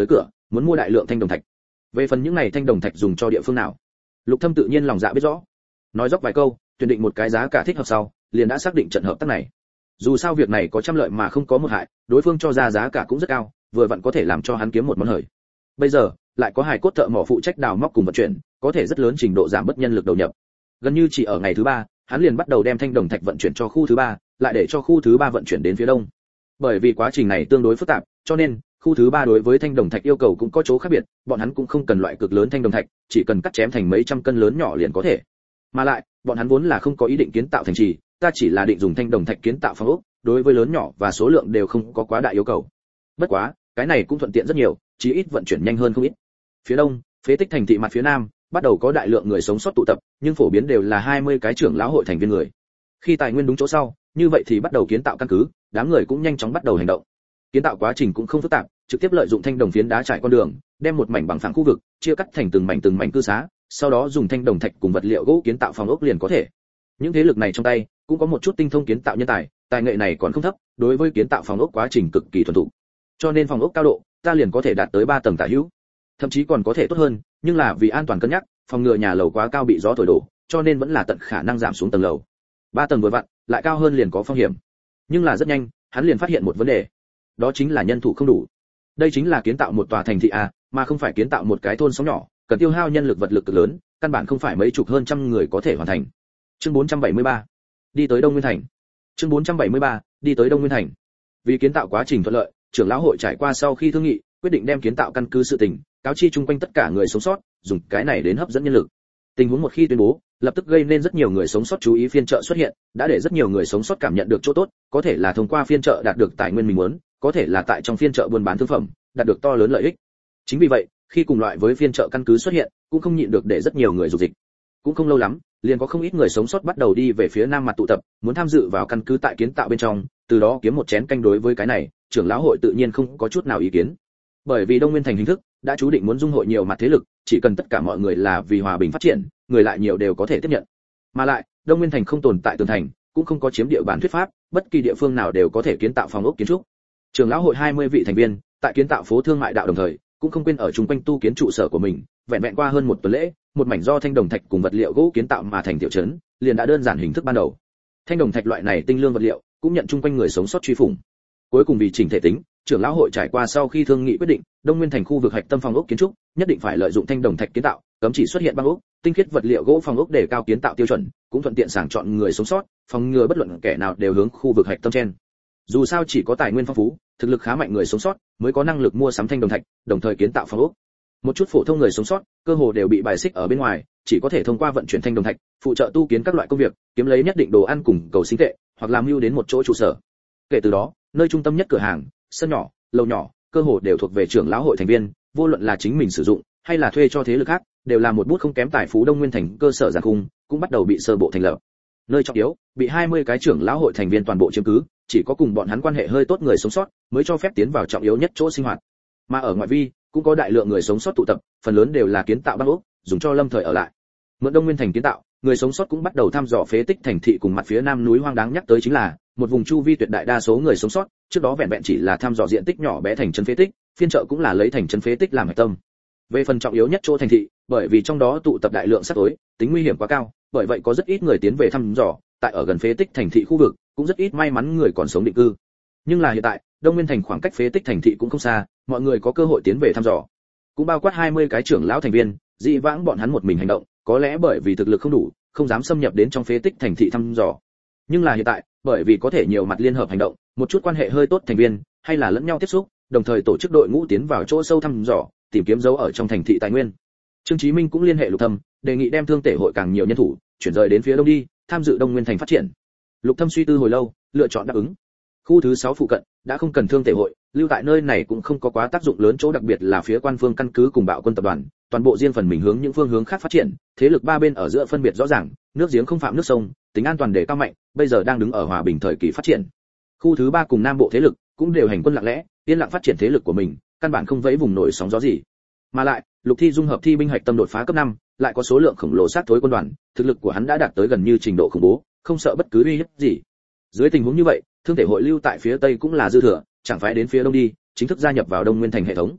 muốn mua đại lượng thanh đồng thạch. Về phần những này thanh đồng thạch dùng cho địa phương nào, Lục Thâm tự nhiên lòng dạ biết rõ. Nói dốc vài câu, tuyển định một cái giá cả thích hợp sau, liền đã xác định trận hợp tác này. Dù sao việc này có trăm lợi mà không có một hại, đối phương cho ra giá cả cũng rất cao, vừa vặn có thể làm cho hắn kiếm một món hời. Bây giờ, lại có hài cốt thợ mỏ phụ trách đào móc cùng vận chuyển, có thể rất lớn trình độ giảm bớt nhân lực đầu nhập. Gần như chỉ ở ngày thứ 3, hắn liền bắt đầu đem thanh đồng thạch vận chuyển cho khu thứ 3, lại để cho khu thứ 3 vận chuyển đến phía đông. Bởi vì quá trình này tương đối phức tạp, cho nên khu thứ 3 đối với thanh đồng thạch yêu cầu cũng có chỗ khác biệt, bọn hắn cũng không cần loại cực lớn thanh đồng thạch, chỉ cần cắt chém thành mấy trăm cân lớn nhỏ liền có thể. Mà lại, bọn hắn vốn là không có ý định kiến tạo thành trì, ta chỉ là định dùng thanh đồng thạch kiến tạo phòng ốc, đối với lớn nhỏ và số lượng đều không có quá đại yêu cầu. Bất quá, cái này cũng thuận tiện rất nhiều, chí ít vận chuyển nhanh hơn không ít. Phía đông, phế tích thành thị mặt phía nam, bắt đầu có đại lượng người sống sót tụ tập, nhưng phổ biến đều là 20 cái trưởng lão hội thành viên người. Khi tài nguyên đúng chỗ sau, như vậy thì bắt đầu kiến tạo căn cứ, đám người cũng nhanh chóng bắt đầu hành động. Kiến tạo quá trình cũng không phức tạp, trực tiếp lợi dụng thanh đồng phiến đá trải con đường, đem một mảnh bằng phẳng khu vực chia cắt thành từng mảnh cư xá, sau đó dùng thanh đồng thạch cùng vật liệu gỗ kiến tạo phòng ốc liền có thể. Những thế lực này trong tay cũng có một chút tinh thông kiến tạo nhân tài, tài nghệ này còn không thấp, đối với kiến tạo phòng ốc quá trình cực kỳ thuần thục. Cho nên phòng ốc cao độ, ta liền có thể đạt tới 3 tầng tả hữu. Thậm chí còn có thể tốt hơn, nhưng là vì an toàn cân nhắc, phòng ngừa nhà lầu quá cao bị gió thổi đổ, cho nên vẫn là tận khả năng giảm xuống tầng lầu. 3 tầng vừa vặn, lại cao hơn liền có phong hiểm. Nhưng là rất nhanh, hắn liền phát hiện một vấn đề. Đó chính là nhân thủ không đủ. Đây chính là kiến tạo một tòa thành thị mà không phải kiến tạo một cái thôn xóm nhỏ, cần tiêu hao nhân lực vật lực cực lớn, căn bản không phải mấy chục hơn trăm người có thể hoàn thành. Chương 473. Đi tới Đông Nguyên thành. Chương 473. Đi tới Đông Nguyên thành. Vì kiến tạo quá trình thuận lợi, trưởng lão hội trải qua sau khi thương nghị, quyết định đem kiến tạo căn cứ sự tình cáo chi chung quanh tất cả người sống sót, dùng cái này đến hấp dẫn nhân lực. Tình huống một khi tuyên bố, lập tức gây nên rất nhiều người sống sót chú ý phiên chợ xuất hiện, đã để rất nhiều người sống sót cảm nhận được chỗ tốt, có thể là thông qua phiên chợ đạt được tài nguyên mình muốn, có thể là tại trong phiên chợ buôn bán thương phẩm, đạt được to lớn lợi ích. Chính vì vậy, khi cùng loại với phiên chợ căn cứ xuất hiện, cũng không nhịn được để rất nhiều người dục dịch. Cũng không lâu lắm, liền có không ít người sống sót bắt đầu đi về phía nam mặt tụ tập, muốn tham dự vào căn cứ tại kiến tạo bên trong, từ đó kiếm một chén canh. Đối với cái này, trưởng lão hội tự nhiên không có chút nào ý kiến. Bởi vì Đông Nguyên thành hình thức đã chú định muốn dung hội nhiều mặt thế lực, chỉ cần tất cả mọi người là vì hòa bình phát triển, người lại nhiều đều có thể tiếp nhận. Mà lại, Đông Nguyên thành không tồn tại tường thành, cũng không có chiếm địa bàn thuyết pháp, bất kỳ địa phương nào đều có thể kiến tạo phòng ốc kiến trúc. Trưởng lão hội 20 vị thành viên, tại kiến tạo phố thương mại đạo đồng thời, cũng không quên ở chung quanh tu kiến trụ sở của mình, vẹn vẹn qua hơn một tuần lễ, một mảnh do thanh đồng thạch cùng vật liệu gỗ kiến tạo mà thành tiểu trấn, liền đã đơn giản hình thức ban đầu. Thanh đồng thạch loại này tinh lương vật liệu, cũng nhận chung quanh người sống sót truy phủng. Cuối cùng vì chỉnh thể tính, trưởng lão hội trải qua sau khi thương nghị quyết định, Đông Nguyên thành khu vực hạch tâm phòng ốc kiến trúc, nhất định phải lợi dụng thanh đồng thạch kiến tạo, cấm chỉ xuất hiện băng ốc, tinh khiết vật liệu gỗ phòng ốc để cao kiến tạo tiêu chuẩn, cũng thuận tiện sàng chọn người sống sót, phòng ngừa bất luận kẻ nào đều hướng khu vực hạch tâm chen. Dù sao chỉ có tài nguyên phong phú, thực lực khá mạnh người sống sót mới có năng lực mua sắm thanh đồng thạch, đồng thời kiến tạo phòng ốc. Một chút phổ thông người sống sót, cơ hồ đều bị bài xích ở bên ngoài, chỉ có thể thông qua vận chuyển thanh đồng thạch, phụ trợ tu kiến các loại công việc, kiếm lấy nhất định đồ ăn cùng cầu sinh tệ, hoặc làm mưu đến một chỗ trụ sở. Kể từ đó, nơi trung tâm nhất cửa hàng, sân nhỏ, lầu nhỏ, cơ hồ đều thuộc về trưởng lão hội thành viên, vô luận là chính mình sử dụng hay là thuê cho thế lực khác, đều là một bút không kém tài phú. Đông Nguyên thành cơ sở giàn khung cũng bắt đầu bị sơ bộ thành lập. Nơi trọng yếu, bị 20 cái trưởng lão hội thành viên toàn bộ chiếm cứ, chỉ có cùng bọn hắn quan hệ hơi tốt người sống sót mới cho phép tiến vào trọng yếu nhất chỗ sinh hoạt. Mà ở ngoại vi, cũng có đại lượng người sống sót tụ tập, phần lớn đều là kiến tạo băng ốc, dùng cho lâm thời ở lại. Mượn Đông Nguyên thành kiến tạo, người sống sót cũng bắt đầu thăm dò phế tích thành thị cùng mặt phía nam núi hoang. Đáng nhắc tới chính là, một vùng chu vi tuyệt đại đa số người sống sót, trước đó vẹn vẹn chỉ là thăm dò diện tích nhỏ bé thành trấn phế tích, phiên chợ cũng là lấy thành trấn phế tích làm hạch tâm. Về phần trọng yếu nhất chỗ thành thị, bởi vì trong đó tụ tập đại lượng sát tối, tính nguy hiểm quá cao, bởi vậy có rất ít người tiến về thăm dò, tại ở gần phế tích thành thị khu vực, cũng rất ít may mắn người còn sống định cư. Nhưng là hiện tại, Đông Nguyên thành khoảng cách phế tích thành thị cũng không xa, mọi người có cơ hội tiến về thăm dò. Cũng bao quát 20 cái trưởng lão thành viên, dị vãng bọn hắn một mình hành động, có lẽ bởi vì thực lực không đủ, không dám xâm nhập đến trong phế tích thành thị thăm dò. Nhưng là hiện tại, bởi vì có thể nhiều mặt liên hợp hành động, một chút quan hệ hơi tốt thành viên, hay là lẫn nhau tiếp xúc, đồng thời tổ chức đội ngũ tiến vào chỗ sâu thăm dò, tìm kiếm dấu ở trong thành thị tài nguyên. Trương Chí Minh cũng liên hệ Lục Thâm, đề nghị đem thương tể hội càng nhiều nhân thủ, chuyển rời đến phía đông đi, tham dự Đông Nguyên thành phát triển. Lục Thâm suy tư hồi lâu, lựa chọn đáp ứng. Khu thứ 6 phụ cận đã không cần thương tể hội, lưu tại nơi này cũng không có quá tác dụng lớn, chỗ đặc biệt là phía quan phương căn cứ cùng Bạo quân tập đoàn, toàn bộ riêng phần mình hướng những phương hướng khác phát triển, thế lực ba bên ở giữa phân biệt rõ ràng, nước giếng không phạm nước sông, tính an toàn đề cao mạnh, bây giờ đang đứng ở hòa bình thời kỳ phát triển. Khu thứ 3 cùng Nam Bộ thế lực cũng đều hành quân lặng lẽ, yên lặng phát triển thế lực của mình, căn bản không vẫy vùng nổi sóng gió gì. Mà lại, Lục Thi dung hợp thi binh hạch tâm đột phá cấp 5, lại có số lượng khổng lồ sát thối quân đoàn, thực lực của hắn đã đạt tới gần như trình độ khủng bố, không sợ bất cứ uy hiếp gì. Dưới tình huống như vậy, thương thể hội lưu tại phía tây cũng là dư thừa, chẳng phải đến phía đông đi, chính thức gia nhập vào Đông Nguyên thành hệ thống.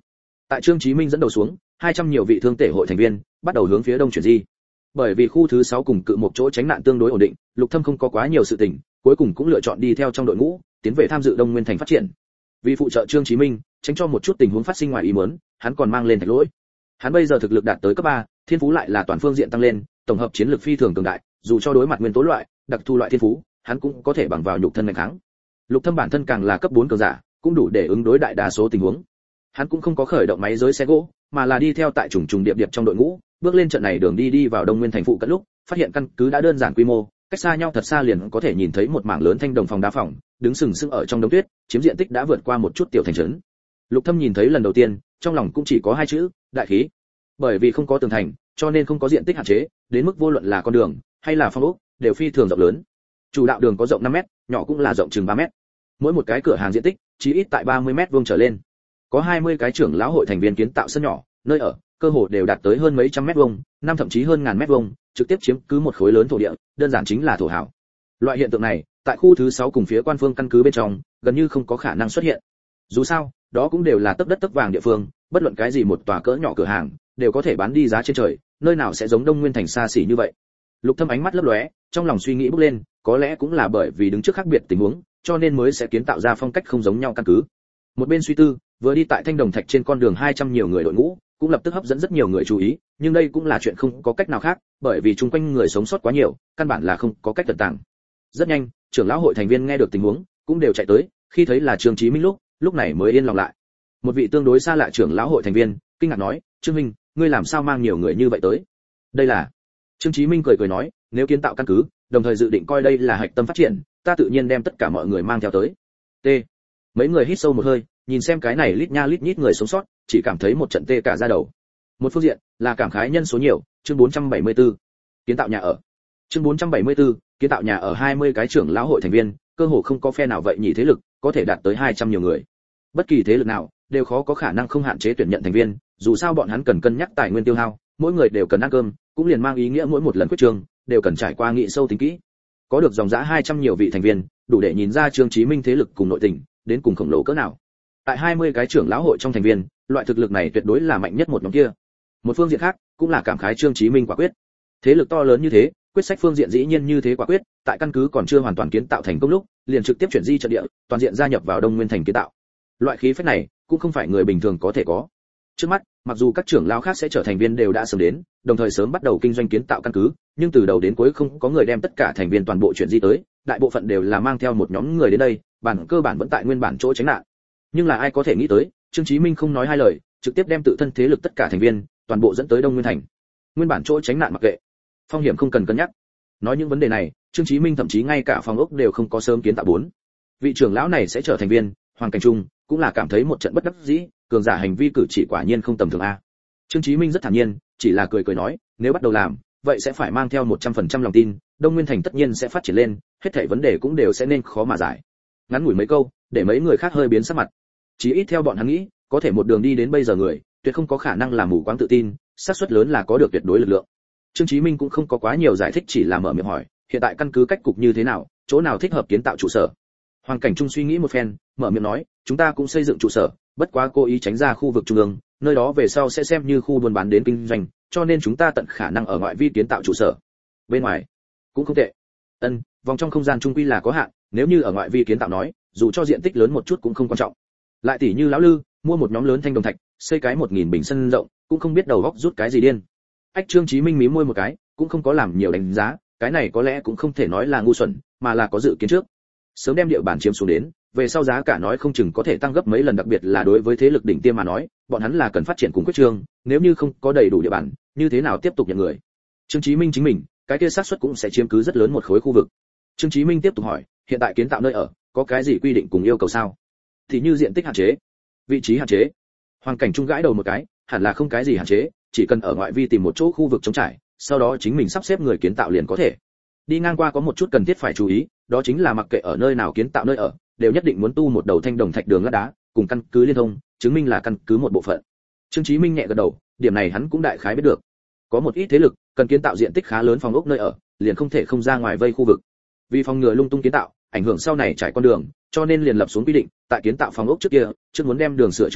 Tại Trương Chí Minh dẫn đầu xuống, 200 nhiều vị thương tể hội thành viên bắt đầu hướng phía đông chuyển di. Bởi vì khu thứ 6 cùng cự một chỗ tránh nạn tương đối ổn định, Lục Thâm không có quá nhiều sự tình, cuối cùng cũng lựa chọn đi theo trong đội ngũ, tiến về tham dự Đông Nguyên thành phát triển. Vì phụ trợ Trương Chí Minh, tránh cho một chút tình huống phát sinh ngoài ý muốn, hắn còn mang lên Thạch Lỗi. Hắn bây giờ thực lực đạt tới cấp 3, thiên phú lại là toàn phương diện tăng lên, tổng hợp chiến lược phi thường cường đại, dù cho đối mặt nguyên tố loại, đặc thù loại thiên phú, hắn cũng có thể bằng vào nhục thân mạnh kháng. Lục Thâm bản thân càng là cấp 4 cường giả, cũng đủ để ứng đối đại đa số tình huống. Hắn cũng không có khởi động máy giới xe gỗ, mà là đi theo tại trùng điệp điệp trong đội ngũ, bước lên trận này đường đi vào Đông Nguyên thành phụ cận lúc, phát hiện căn cứ đã đơn giản quy mô, cách xa nhau thật xa liền có thể nhìn thấy một mảng lớn thanh đồng phòng đá phòng, đứng sừng sững ở trong đống tuyết, chiếm diện tích đã vượt qua một chút tiểu thành trấn. Lục Thâm nhìn thấy lần đầu tiên, trong lòng cũng chỉ có hai chữ, đại khí. Bởi vì không có tường thành, cho nên không có diện tích hạn chế, đến mức vô luận là con đường hay là phong ốc, đều phi thường rộng lớn. Chủ đạo đường có rộng 5 mét, nhỏ cũng là rộng chừng 3 mét. Mỗi một cái cửa hàng diện tích chỉ ít tại 30 mét vuông trở lên. Có 20 cái trưởng lão hội thành viên kiến tạo sân nhỏ, nơi ở cơ hồ đều đạt tới hơn mấy trăm mét vuông, năm thậm chí hơn ngàn mét vuông, trực tiếp chiếm cứ một khối lớn thổ địa, đơn giản chính là thổ hào. Loại hiện tượng này, tại khu thứ 6 cùng phía quan phương căn cứ bên trong, gần như không có khả năng xuất hiện. Dù sao, đó cũng đều là tấc đất tấc vàng địa phương, bất luận cái gì một tòa cỡ nhỏ cửa hàng, đều có thể bán đi giá trên trời, nơi nào sẽ giống Đông Nguyên thành xa xỉ như vậy. Lục Thâm ánh mắt lấp lóe, trong lòng suy nghĩ bốc lên, có lẽ cũng là bởi vì đứng trước khác biệt tình huống, cho nên mới sẽ kiến tạo ra phong cách không giống nhau căn cứ. Một bên suy tư, vừa đi tại thanh đồng thạch trên con đường 200 nhiều người đội ngũ, cũng lập tức hấp dẫn rất nhiều người chú ý, nhưng đây cũng là chuyện không có cách nào khác, bởi vì chung quanh người sống sót quá nhiều, căn bản là không có cách tận tàng. Rất nhanh, trưởng lão hội thành viên nghe được tình huống, cũng đều chạy tới, khi thấy là Trương Chí Minh lúc này mới yên lòng lại. Một vị tương đối xa lạ trưởng lão hội thành viên, kinh ngạc nói, "Trương Minh, ngươi làm sao mang nhiều người như vậy tới?" Đây là Trương Chí Minh cười nói, "Nếu kiến tạo căn cứ, đồng thời dự định coi đây là hạch tâm phát triển, ta tự nhiên đem tất cả mọi người mang theo tới." T. Mấy người hít sâu một hơi, nhìn xem cái này lít nha lít nhít người sống sót, chỉ cảm thấy một trận tê cả da đầu. Một phương diện là cảm khái nhân số nhiều, chương 474, kiến tạo nhà ở. Chương 474, kiến tạo nhà ở 20 cái trưởng lão hội thành viên, cơ hồ không có phe nào vậy nhỉ thế lực, có thể đạt tới 200 nhiều người. Bất kỳ thế lực nào đều khó có khả năng không hạn chế tuyển nhận thành viên, dù sao bọn hắn cần cân nhắc tài nguyên tiêu hao, mỗi người đều cần ăn cơm, cũng liền mang ý nghĩa mỗi một lần quyết trường đều cần trải qua nghị sâu tính kỹ. Có được dòng dã 200 nhiều vị thành viên, đủ để nhìn ra Trương Chí Minh thế lực cùng nội tình, đến cùng khổng lồ cỡ nào. Tại 20 cái trưởng lão hội trong thành viên, loại thực lực này tuyệt đối là mạnh nhất một nhóm kia. Một phương diện khác, cũng là cảm khái Trương Chí Minh quả quyết. Thế lực to lớn như thế, quyết sách phương diện dĩ nhiên như thế quả quyết, tại căn cứ còn chưa hoàn toàn kiến tạo thành công lúc, liền trực tiếp chuyển di trận địa, toàn diện gia nhập vào Đông Nguyên thành kiến tạo. Loại khí phách này, cũng không phải người bình thường có thể có. Trước mắt, mặc dù các trưởng lão khác sẽ trở thành viên đều đã sớm đến, đồng thời sớm bắt đầu kinh doanh kiến tạo căn cứ, nhưng từ đầu đến cuối không có người đem tất cả thành viên toàn bộ chuyển di tới, đại bộ phận đều là mang theo một nhóm người đến đây, bản cơ bản vẫn tại nguyên bản chỗ tránh nạn. Nhưng là ai có thể nghĩ tới, Trương Chí Minh không nói hai lời, trực tiếp đem tự thân thế lực tất cả thành viên toàn bộ dẫn tới Đông Nguyên thành. Nguyên bản chỗ tránh nạn mặc kệ, phong hiểm không cần cân nhắc. Nói những vấn đề này, Trương Chí Minh thậm chí ngay cả phòng ốc đều không có sớm kiến tạo 4. Vị trưởng lão này sẽ trở thành viên, Hoàng Cảnh Trung cũng là cảm thấy một trận bất đắc dĩ, cường giả hành vi cử chỉ quả nhiên không tầm thường a. Trương Chí Minh rất thản nhiên, chỉ là cười nói, nếu bắt đầu làm, vậy sẽ phải mang theo 100% lòng tin, Đông Nguyên thành tất nhiên sẽ phát triển lên, hết thảy vấn đề cũng đều sẽ nên khó mà giải. Ngắn ngủi mấy câu, để mấy người khác hơi biến sắc mặt. Chỉ ít theo bọn hắn nghĩ, có thể một đường đi đến bây giờ người, tuyệt không có khả năng là mù quáng tự tin, xác suất lớn là có được tuyệt đối lực lượng. Trương Chí Minh cũng không có quá nhiều giải thích, chỉ là mở miệng hỏi, hiện tại căn cứ cách cục như thế nào, chỗ nào thích hợp kiến tạo trụ sở. Hoàng Cảnh Trung suy nghĩ một phen, mở miệng nói, chúng ta cũng xây dựng trụ sở, bất quá cố ý tránh ra khu vực trung ương, nơi đó về sau sẽ xem như khu buôn bán đến kinh doanh, cho nên chúng ta tận khả năng ở ngoại vi kiến tạo trụ sở. Bên ngoài cũng không tệ. Vòng trong không gian trung quy là có hạn, nếu như ở ngoại vi kiến tạo nói, dù cho diện tích lớn một chút cũng không quan trọng. Lại tỷ như lão Lư, mua một nhóm lớn thanh đồng thạch, xây cái 1000 bình sân rộng, cũng không biết đầu góc rút cái gì điên. Trương Chí Minh mím môi một cái, cũng không có làm nhiều đánh giá, cái này có lẽ cũng không thể nói là ngu xuẩn, mà là có dự kiến trước. Sớm đem địa bàn chiếm xuống đến, về sau giá cả nói không chừng có thể tăng gấp mấy lần, đặc biệt là đối với thế lực đỉnh tiêm mà nói, bọn hắn là cần phát triển cùng quyết trương, nếu như không có đầy đủ địa bàn, như thế nào tiếp tục nhận người. Trương Chí Minh chính mình, cái kia xác suất cũng sẽ chiếm cứ rất lớn một khối khu vực. Trương Chí Minh tiếp tục hỏi, hiện tại kiến tạo nơi ở, có cái gì quy định cùng yêu cầu sao? Thì như diện tích hạn chế, vị trí hạn chế. Hoàng Cảnh Trung gãi đầu một cái, hẳn là không cái gì hạn chế, chỉ cần ở ngoại vi tìm một chỗ khu vực trống trải, sau đó chính mình sắp xếp người kiến tạo liền có thể. Đi ngang qua có một chút cần thiết phải chú ý, đó chính là mặc kệ ở nơi nào kiến tạo nơi ở, đều nhất định muốn tu một đầu thanh đồng thạch đường lát đá, cùng căn cứ liên thông, chứng minh là căn cứ một bộ phận. Trương Chí Minh nhẹ gật đầu, điểm này hắn cũng đại khái biết được. Có một ít thế lực cần kiến tạo diện tích khá lớn phòng ốc nơi ở, liền không thể không ra ngoài vây khu vực. Vì phòng ngừa lung tung kiến tạo, ảnh hưởng sau này trải con đường, cho nên liền lập xuống quy định, tại kiến tạo phòng ốc trước kia, trước muốn đem đường sửa chữa tốt,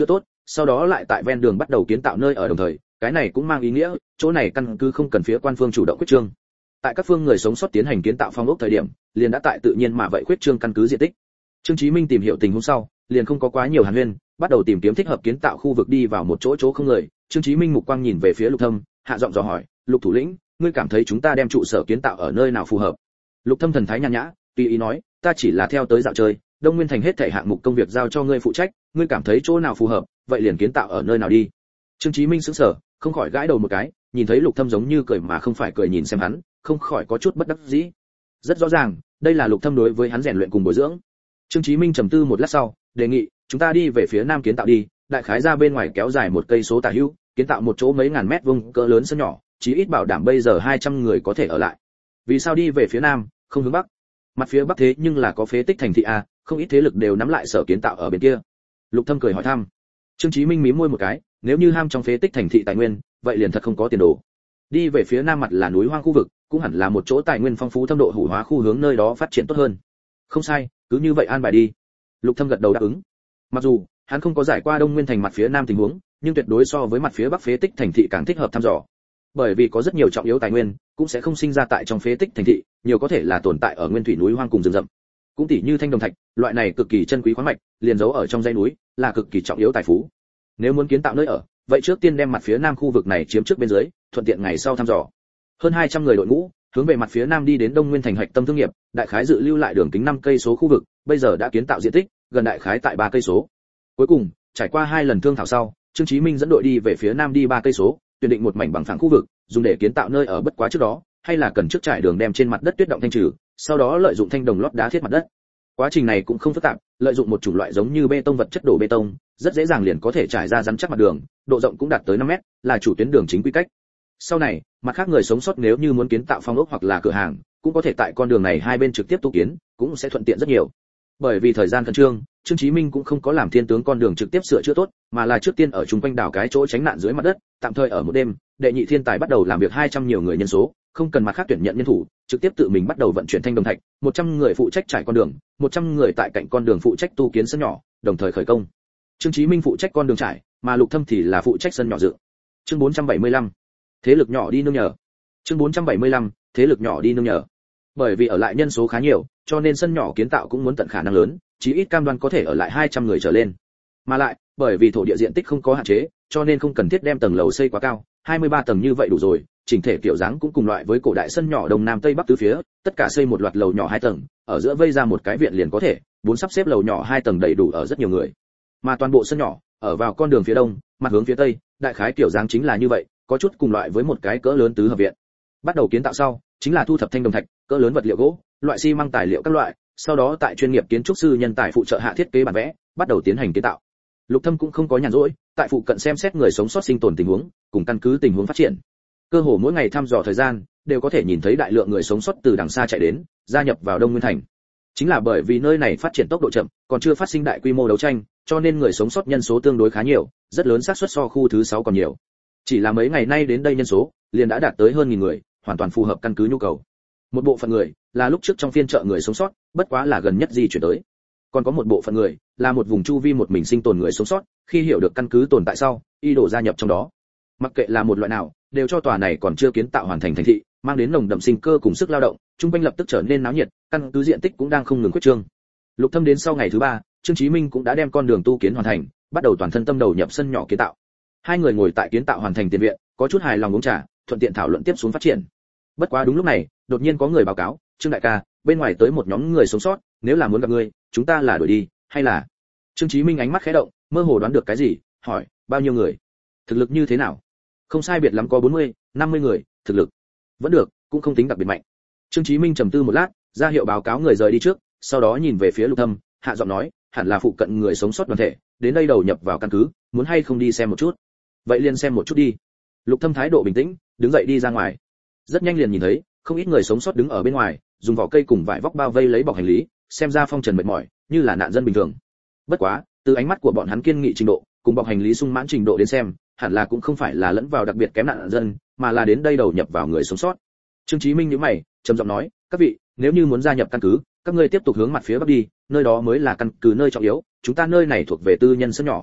sau đó lại tại ven đường bắt đầu kiến tạo nơi ở đồng thời, cái này cũng mang ý nghĩa, chỗ này căn cứ không cần phía quan phương chủ động quyết trương. Tại các phương người sống sót tiến hành kiến tạo phong ốc thời điểm, liền đã tại tự nhiên mà vậy quyết trương căn cứ diện tích. Trương Chí Minh tìm hiểu tình huống sau, liền không có quá nhiều hàn huyên, bắt đầu tìm kiếm thích hợp kiến tạo khu vực đi vào một chỗ không người. Trương Chí Minh mục quang nhìn về phía Lục Thâm, hạ giọng dò hỏi, "Lục thủ lĩnh, ngươi cảm thấy chúng ta đem trụ sở kiến tạo ở nơi nào phù hợp?" Lục Thâm thần thái nhàn nhã, tùy ý nói, "Ta chỉ là theo tới dạo chơi, Đông Nguyên thành hết thảy hạng mục công việc giao cho ngươi phụ trách, ngươi cảm thấy chỗ nào phù hợp, vậy liền kiến tạo ở nơi nào đi." Trương Chí Minh sững sờ, không khỏi gãi đầu một cái, nhìn thấy Lục Thâm giống như cười mà không phải cười nhìn xem hắn, không khỏi có chút bất đắc dĩ. Rất rõ ràng, đây là Lục Thâm đối với hắn rèn luyện cùng bồi dưỡng. Trương Chí Minh trầm tư một lát sau, đề nghị, "Chúng ta đi về phía nam kiến tạo đi, đại khái ra bên ngoài kéo dài 1 cây số tả hữu, kiến tạo một chỗ mấy ngàn mét vuông cỡ lớn sân nhỏ, chí ít bảo đảm bây giờ 200 người có thể ở lại." Vì sao đi về phía nam, không hướng bắc? Mặt phía bắc thế nhưng là có phế tích thành thị a, không ít thế lực đều nắm lại sở kiến tạo ở bên kia. Lục Thâm cười hỏi thăm. Trương Chí Minh mím môi một cái, nếu như ham trong phế tích thành thị tài nguyên, vậy liền thật không có tiền đồ. Đi về phía nam mặt là núi hoang khu vực, cũng hẳn là một chỗ tài nguyên phong phú thâm độ hủ hóa khu hướng nơi đó phát triển tốt hơn. Không sai, cứ như vậy an bài đi. Lục Thâm gật đầu đáp ứng. Mặc dù hắn không có giải qua Đông Nguyên thành mặt phía nam tình huống, nhưng tuyệt đối so với mặt phía bắc phế tích thành thị càng thích hợp thăm dò. Bởi vì có rất nhiều trọng yếu tài nguyên, cũng sẽ không sinh ra tại trong phế tích thành thị, nhiều có thể là tồn tại ở nguyên thủy núi hoang cùng rừng rậm. Cũng tỉ như thanh đồng thạch, loại này cực kỳ chân quý khoáng mạch, liền giấu ở trong dãy núi, là cực kỳ trọng yếu tài phú. Nếu muốn kiến tạo nơi ở, vậy trước tiên đem mặt phía nam khu vực này chiếm trước bên dưới, thuận tiện ngày sau thăm dò. Hơn 200 người đội ngũ, hướng về mặt phía nam đi đến Đông Nguyên thành hạch tâm thương nghiệp, đại khái dự lưu lại đường kính 5 cây số khu vực, bây giờ đã kiến tạo diện tích gần đại khái tại 3 cây số. Cuối cùng, trải qua 2 lần thương thảo sau, Trương Chí Minh dẫn đội đi về phía nam đi 3 cây số, tuyển định một mảnh bằng phẳng khu vực, dùng để kiến tạo nơi ở bất quá trước đó, hay là cần trước trải đường đem trên mặt đất tuyết động thanh trừ, sau đó lợi dụng thanh đồng lót đá thiết mặt đất. Quá trình này cũng không phức tạp, lợi dụng một chủng loại giống như bê tông vật chất đổ bê tông, rất dễ dàng liền có thể trải ra rắn chắc mặt đường, độ rộng cũng đạt tới 5 mét, là chủ tuyến đường chính quy cách. Sau này, mặt khác người sống sót nếu như muốn kiến tạo phong ốc hoặc là cửa hàng, cũng có thể tại con đường này hai bên trực tiếp tu kiến, cũng sẽ thuận tiện rất nhiều. Bởi vì thời gian khẩn trương, Trương Chí Minh cũng không có làm thiên tướng con đường trực tiếp sửa chữa tốt, mà là trước tiên ở trung quanh đào cái chỗ tránh nạn dưới mặt đất, tạm thời ở một đêm, đệ nhị thiên tài bắt đầu làm việc 200 nhiều người nhân số, không cần mặt khác tuyển nhận nhân thủ, trực tiếp tự mình bắt đầu vận chuyển thanh đồng thạch, 100 người phụ trách trải con đường, 100 người tại cạnh con đường phụ trách tu kiến sân nhỏ, đồng thời khởi công. Trương Chí Minh phụ trách con đường trải, mà Lục Thâm thì là phụ trách sân nhỏ dựng. Chương 475. Thế lực nhỏ đi nương nhờ. Chương 475. Thế lực nhỏ đi nương nhờ. Bởi vì ở lại nhân số khá nhiều, cho nên sân nhỏ kiến tạo cũng muốn tận khả năng lớn, chí ít cam đoan có thể ở lại 200 người trở lên. Mà lại, bởi vì thổ địa diện tích không có hạn chế, cho nên không cần thiết đem tầng lầu xây quá cao, 23 tầng như vậy đủ rồi, chỉnh thể kiểu dáng cũng cùng loại với cổ đại sân nhỏ đông nam tây bắc tứ phía, tất cả xây một loạt lầu nhỏ 2 tầng, ở giữa vây ra một cái viện liền có thể, 4 sắp xếp lầu nhỏ 2 tầng đầy đủ ở rất nhiều người. Mà toàn bộ sân nhỏ, ở vào con đường phía đông, mặt hướng phía tây, đại khái kiểu dáng chính là như vậy, có chút cùng loại với một cái cỡ lớn tứ hợp viện. Bắt đầu kiến tạo sau, chính là thu thập thanh đồng thạch, cỡ lớn vật liệu gỗ, loại xi măng tài liệu các loại, sau đó tại chuyên nghiệp kiến trúc sư nhân tài phụ trợ hạ thiết kế bản vẽ, bắt đầu tiến hành kiến tạo. Lục Thâm cũng không có nhàn rỗi, tại phụ cận xem xét người sống sót sinh tồn tình huống, cùng căn cứ tình huống phát triển. Cơ hồ mỗi ngày thăm dò thời gian, đều có thể nhìn thấy đại lượng người sống sót từ đằng xa chạy đến, gia nhập vào Đông Nguyên thành. Chính là bởi vì nơi này phát triển tốc độ chậm, còn chưa phát sinh đại quy mô đấu tranh, cho nên người sống sót nhân số tương đối khá nhiều, rất lớn xác suất so khu thứ 6 còn nhiều. Chỉ là mấy ngày nay đến đây nhân số, liền đã đạt tới hơn 1000 người, hoàn toàn phù hợp căn cứ nhu cầu. Một bộ phận người là lúc trước trong phiên chợ người sống sót, bất quá là gần nhất di chuyển tới. Còn có một bộ phận người là một vùng chu vi một mình sinh tồn người sống sót, khi hiểu được căn cứ tồn tại sau, y đổ gia nhập trong đó. Mặc kệ là một loại nào, đều cho tòa này còn chưa kiến tạo hoàn thành thành thị, mang đến nồng đậm sinh cơ cùng sức lao động, trung quanh lập tức trở nên náo nhiệt, căn cứ diện tích cũng đang không ngừng khuyết trương. Lục Thâm đến sau ngày thứ 3, Trương Chí Minh cũng đã đem con đường tu kiến hoàn thành, bắt đầu toàn thân tâm đầu nhập sân nhỏ kiến tạo. Hai người ngồi tại kiến tạo hoàn thành tiền viện, có chút hài lòng uống trà, thuận tiện thảo luận tiếp xuống phát triển. Bất quá đúng lúc này, đột nhiên có người báo cáo, "Trương đại ca, bên ngoài tới một nhóm người sống sót, nếu là muốn gặp ngươi, chúng ta là đuổi đi, hay là?" Trương Chí Minh ánh mắt khẽ động, mơ hồ đoán được cái gì, hỏi, "Bao nhiêu người? Thực lực như thế nào?" "Không sai biệt lắm có 40, 50 người, thực lực vẫn được, cũng không tính đặc biệt mạnh." Trương Chí Minh trầm tư một lát, ra hiệu báo cáo người rời đi trước, sau đó nhìn về phía Lục Thâm, hạ giọng nói, "Hẳn là phụ cận người sống sót đoàn thể, đến đây đầu nhập vào căn cứ, muốn hay không đi xem một chút?" "Vậy liền xem một chút đi." Lục Thâm thái độ bình tĩnh, đứng dậy đi ra ngoài. Rất nhanh liền nhìn thấy, không ít người sống sót đứng ở bên ngoài, dùng vỏ cây cùng vải vóc bao vây lấy bọc hành lý, xem ra phong trần mệt mỏi, như là nạn dân bình thường. Bất quá, từ ánh mắt của bọn hắn kiên nghị trình độ, cùng bọc hành lý sung mãn trình độ đến xem, hẳn là cũng không phải là lẫn vào đặc biệt kém nạn dân, mà là đến đây đầu nhập vào người sống sót. Trương Chí Minh nhíu mày, trầm giọng nói, "Các vị, nếu như muốn gia nhập căn cứ, các ngươi tiếp tục hướng mặt phía bắc đi, nơi đó mới là căn cứ nơi trọng yếu, chúng ta nơi này thuộc về tư nhân sân nhỏ."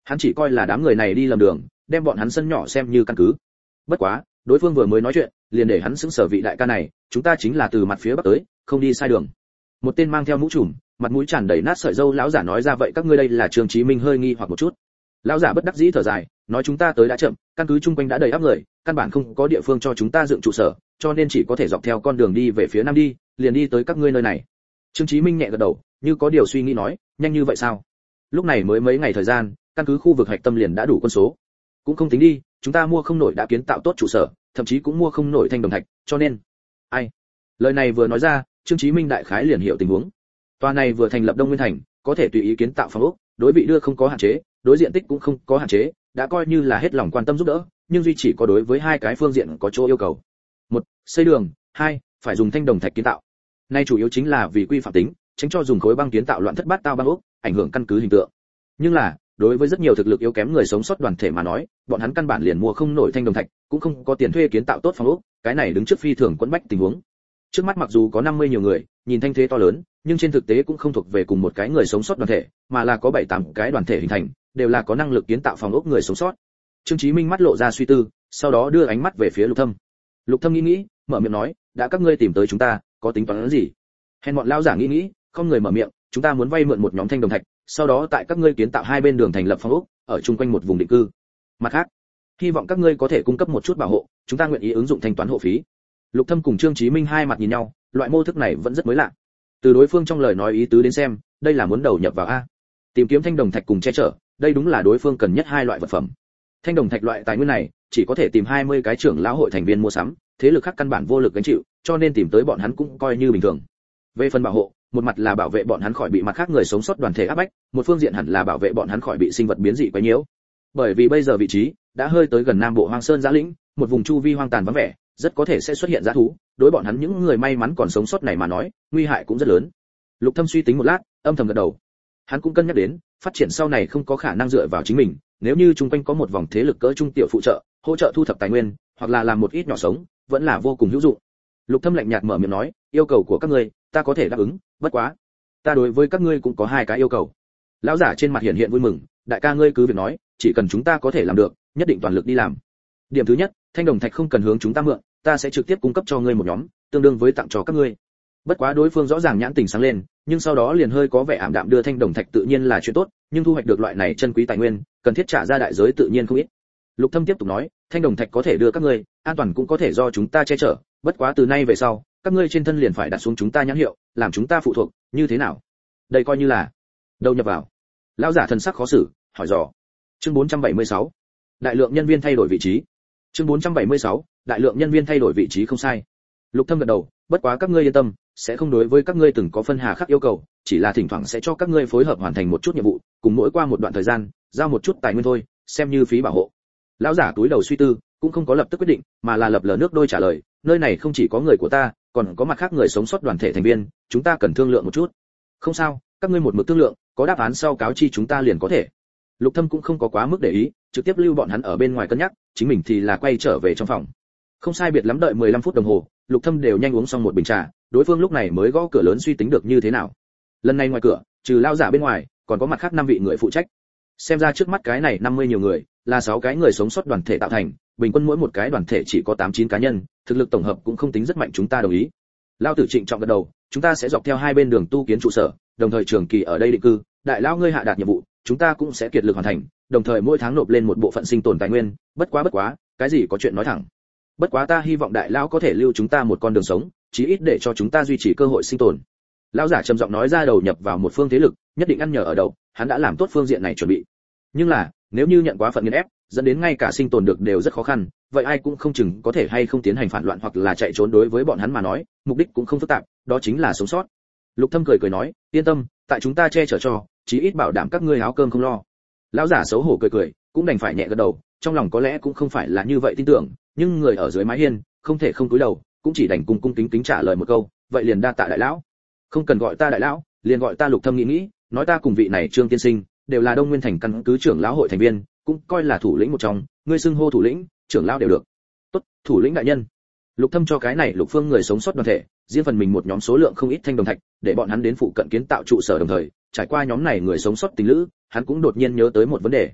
Hắn chỉ coi là đám người này đi lầm đường, đem bọn hắn sân nhỏ xem như căn cứ. Bất quá, đối phương vừa mới nói chuyện, liền để hắn sững sờ. Vị đại ca này, chúng ta chính là từ mặt phía bắc tới, không đi sai đường. Một tên mang theo mũ trùm, mặt mũi tràn đầy nát sợi râu lão giả nói ra. Vậy các ngươi đây là Trương Chí Minh hơi nghi hoặc một chút. Lão giả bất đắc dĩ thở dài, nói chúng ta tới đã chậm, căn cứ chung quanh đã đầy ắp người, căn bản không có địa phương cho chúng ta dựng trụ sở, cho nên chỉ có thể dọc theo con đường đi về phía nam đi, liền đi tới các ngươi nơi này. Trương Chí Minh nhẹ gật đầu, như có điều suy nghĩ nói, nhanh như vậy sao? Lúc này mới mấy ngày thời gian, căn cứ khu vực hạch tâm liền đã đủ quân số. Cũng không tính đi, chúng ta mua không nổi đã kiến tạo tốt trụ sở, thậm chí cũng mua không nổi thanh đồng thạch, cho nên ai? Lời này vừa nói ra, Trương Chí Minh đại khái liền hiểu tình huống. Tòa này vừa thành lập Đông Nguyên thành, có thể tùy ý kiến tạo phòng ốc, đối vị đưa không có hạn chế, đối diện tích cũng không có hạn chế, đã coi như là hết lòng quan tâm giúp đỡ, nhưng duy chỉ có đối với hai cái phương diện có chỗ yêu cầu. Một, xây đường, hai, phải dùng thanh đồng thạch kiến tạo. Nay chủ yếu chính là vì quy phạm tính, tránh cho dùng khối băng kiến tạo loạn thất bát tao băng ốc, ảnh hưởng căn cứ hình tượng. Nhưng là, đối với rất nhiều thực lực yếu kém người sống sót đoàn thể mà nói, bọn hắn căn bản liền mua không nổi thanh đồng thạch, cũng không có tiền thuê kiến tạo tốt phòng ốc, cái này đứng trước phi thường quẫn bách tình huống. Trước mắt mặc dù có 50 nhiều người, nhìn thanh thế to lớn, nhưng trên thực tế cũng không thuộc về cùng một cái người sống sót đoàn thể, mà là có 7-8 cái đoàn thể hình thành, đều là có năng lực kiến tạo phòng ốc người sống sót. Trương Chí Minh mắt lộ ra suy tư, sau đó đưa ánh mắt về phía Lục Thâm. Lục Thâm nghĩ, mở miệng nói, đã các ngươi tìm tới chúng ta, có tính toán gì? Hèn bọn lão giả nghĩ, không người mở miệng, chúng ta muốn vay mượn một nhóm thanh đồng thạch, sau đó tại các ngươi kiến tạo hai bên đường thành lập phòng ốc, ở chung quanh một vùng định cư. Mặt khác, hy vọng các ngươi có thể cung cấp một chút bảo hộ, chúng ta nguyện ý ứng dụng thanh toán hộ phí. Lục Thâm cùng Trương Chí Minh hai mặt nhìn nhau, loại mô thức này vẫn rất mới lạ. Từ đối phương trong lời nói ý tứ đến xem, đây là muốn đầu nhập vào a. Tìm kiếm thanh đồng thạch cùng che chở, đây đúng là đối phương cần nhất hai loại vật phẩm. Thanh đồng thạch loại tài nguyên này, chỉ có thể tìm 20 cái trưởng lão hội thành viên mua sắm, thế lực khác căn bản vô lực gánh chịu, cho nên tìm tới bọn hắn cũng coi như bình thường. Về phần bảo hộ, một mặt là bảo vệ bọn hắn khỏi bị mặt khác người sống sót đoàn thể áp bách, một phương diện hẳn là bảo vệ bọn hắn khỏi bị sinh vật biến dị quấy nhiễu. Bởi vì bây giờ vị trí đã hơi tới gần Nam Bộ Hoang Sơn Giã Lĩnh, một vùng chu vi hoang tàn vắng vẻ, rất có thể sẽ xuất hiện dã thú, đối bọn hắn những người may mắn còn sống sót này mà nói, nguy hại cũng rất lớn. Lục Thâm suy tính một lát, âm thầm gật đầu. Hắn cũng cân nhắc đến, phát triển sau này không có khả năng dựa vào chính mình, nếu như chung quanh có một vòng thế lực cỡ trung tiểu phụ trợ, hỗ trợ thu thập tài nguyên, hoặc là làm một ít nhỏ sống, vẫn là vô cùng hữu dụng. Lục Thâm lạnh nhạt mở miệng nói, yêu cầu của các ngươi, ta có thể đáp ứng, bất quá, ta đối với các ngươi cũng có hai cái yêu cầu. Lão giả trên mặt hiện hiện vui mừng, đại ca ngươi cứ việc nói, chỉ cần chúng ta có thể làm được, nhất định toàn lực đi làm. Điểm thứ nhất, thanh đồng thạch không cần hướng chúng ta mượn, ta sẽ trực tiếp cung cấp cho ngươi một nhóm, tương đương với tặng cho các ngươi. Bất quá đối phương rõ ràng nhãn tình sáng lên, nhưng sau đó liền hơi có vẻ ảm đạm. Đưa thanh đồng thạch tự nhiên là chuyện tốt, nhưng thu hoạch được loại này chân quý tài nguyên, cần thiết trả ra đại giới tự nhiên không ít. Lục Thâm tiếp tục nói, thanh đồng thạch có thể đưa các ngươi, an toàn cũng có thể do chúng ta che chở, bất quá từ nay về sau, các ngươi trên thân liền phải đặt xuống chúng ta nhãn hiệu, làm chúng ta phụ thuộc, như thế nào? Đây coi như là đầu nhập vào. Lão giả thần sắc khó xử, hỏi dò. Chương 476. Đại lượng nhân viên thay đổi vị trí. Chương 476. Đại lượng nhân viên thay đổi vị trí không sai. Lục Thâm gật đầu, bất quá các ngươi yên tâm, sẽ không đối với các ngươi từng có phân hà khắc yêu cầu, chỉ là thỉnh thoảng sẽ cho các ngươi phối hợp hoàn thành một chút nhiệm vụ, cùng mỗi qua một đoạn thời gian, giao một chút tài nguyên thôi, xem như phí bảo hộ. Lão giả túi đầu suy tư, cũng không có lập tức quyết định, mà là lập lờ nước đôi trả lời, nơi này không chỉ có người của ta, còn có mặt khác người sống sót đoàn thể thành viên, chúng ta cần thương lượng một chút. Không sao, các ngươi một mực thương lượng, có đáp án sau cáo chi chúng ta liền có thể. Lục Thâm cũng không có quá mức để ý, trực tiếp lưu bọn hắn ở bên ngoài cân nhắc, chính mình thì là quay trở về trong phòng. Không sai biệt lắm đợi 15 phút đồng hồ, Lục Thâm đều nhanh uống xong một bình trà, đối phương lúc này mới gõ cửa lớn suy tính được như thế nào. Lần này ngoài cửa, trừ lão giả bên ngoài, còn có mặt khác 5 vị người phụ trách. Xem ra trước mắt cái này 50 nhiều người, là 6 cái người sống sót đoàn thể tạo thành, bình quân mỗi một cái đoàn thể chỉ có 8-9 cá nhân, thực lực tổng hợp cũng không tính rất mạnh, chúng ta đồng ý. Lão tử trịnh trọng gật đầu, chúng ta sẽ dọc theo hai bên đường tu kiến trụ sở, đồng thời trường kỳ ở đây định cư, đại lão ngươi hạ đạt nhiệm vụ, chúng ta cũng sẽ kiệt lực hoàn thành, đồng thời mỗi tháng nộp lên một bộ phận sinh tồn tài nguyên, bất quá, cái gì có chuyện nói thẳng. Bất quá ta hy vọng đại lão có thể lưu chúng ta một con đường sống, chí ít để cho chúng ta duy trì cơ hội sinh tồn. Lão giả trầm giọng nói ra, đầu nhập vào một phương thế lực, nhất định ăn nhờ ở đậu, hắn đã làm tốt phương diện này chuẩn bị. Nhưng là, nếu như nhận quá phận nghiền ép, dẫn đến ngay cả sinh tồn được đều rất khó khăn, vậy ai cũng không chừng có thể hay không tiến hành phản loạn hoặc là chạy trốn. Đối với bọn hắn mà nói, mục đích cũng không phức tạp, đó chính là sống sót. Lục Thâm cười nói, yên tâm, tại chúng ta che chở cho, chí ít bảo đảm các ngươi áo cơm không lo. Lão giả xấu hổ cười, cũng đành phải nhẹ gật đầu, trong lòng có lẽ cũng không phải là như vậy tin tưởng, nhưng người ở dưới mái hiên, không thể không cúi đầu, cũng chỉ đành cung kính trả lời một câu, vậy liền đa tạ đại lão. Không cần gọi ta đại lão, liền gọi ta Lục Thâm. Nghĩ, nói ta cùng vị này Trương tiên sinh, đều là Đông Nguyên thành căn cứ trưởng lão hội thành viên, cũng coi là thủ lĩnh một trong, ngươi xưng hô thủ lĩnh, trưởng lão đều được. Tốt, thủ lĩnh đại nhân. Lục Thâm cho cái này Lục Phương người sống sót đoàn thể, riêng phần mình một nhóm số lượng không ít thanh đồng thạch, để bọn hắn đến phụ cận kiến tạo trụ sở. Đồng thời, trải qua nhóm này người sống sót tình lữ, hắn cũng đột nhiên nhớ tới một vấn đề.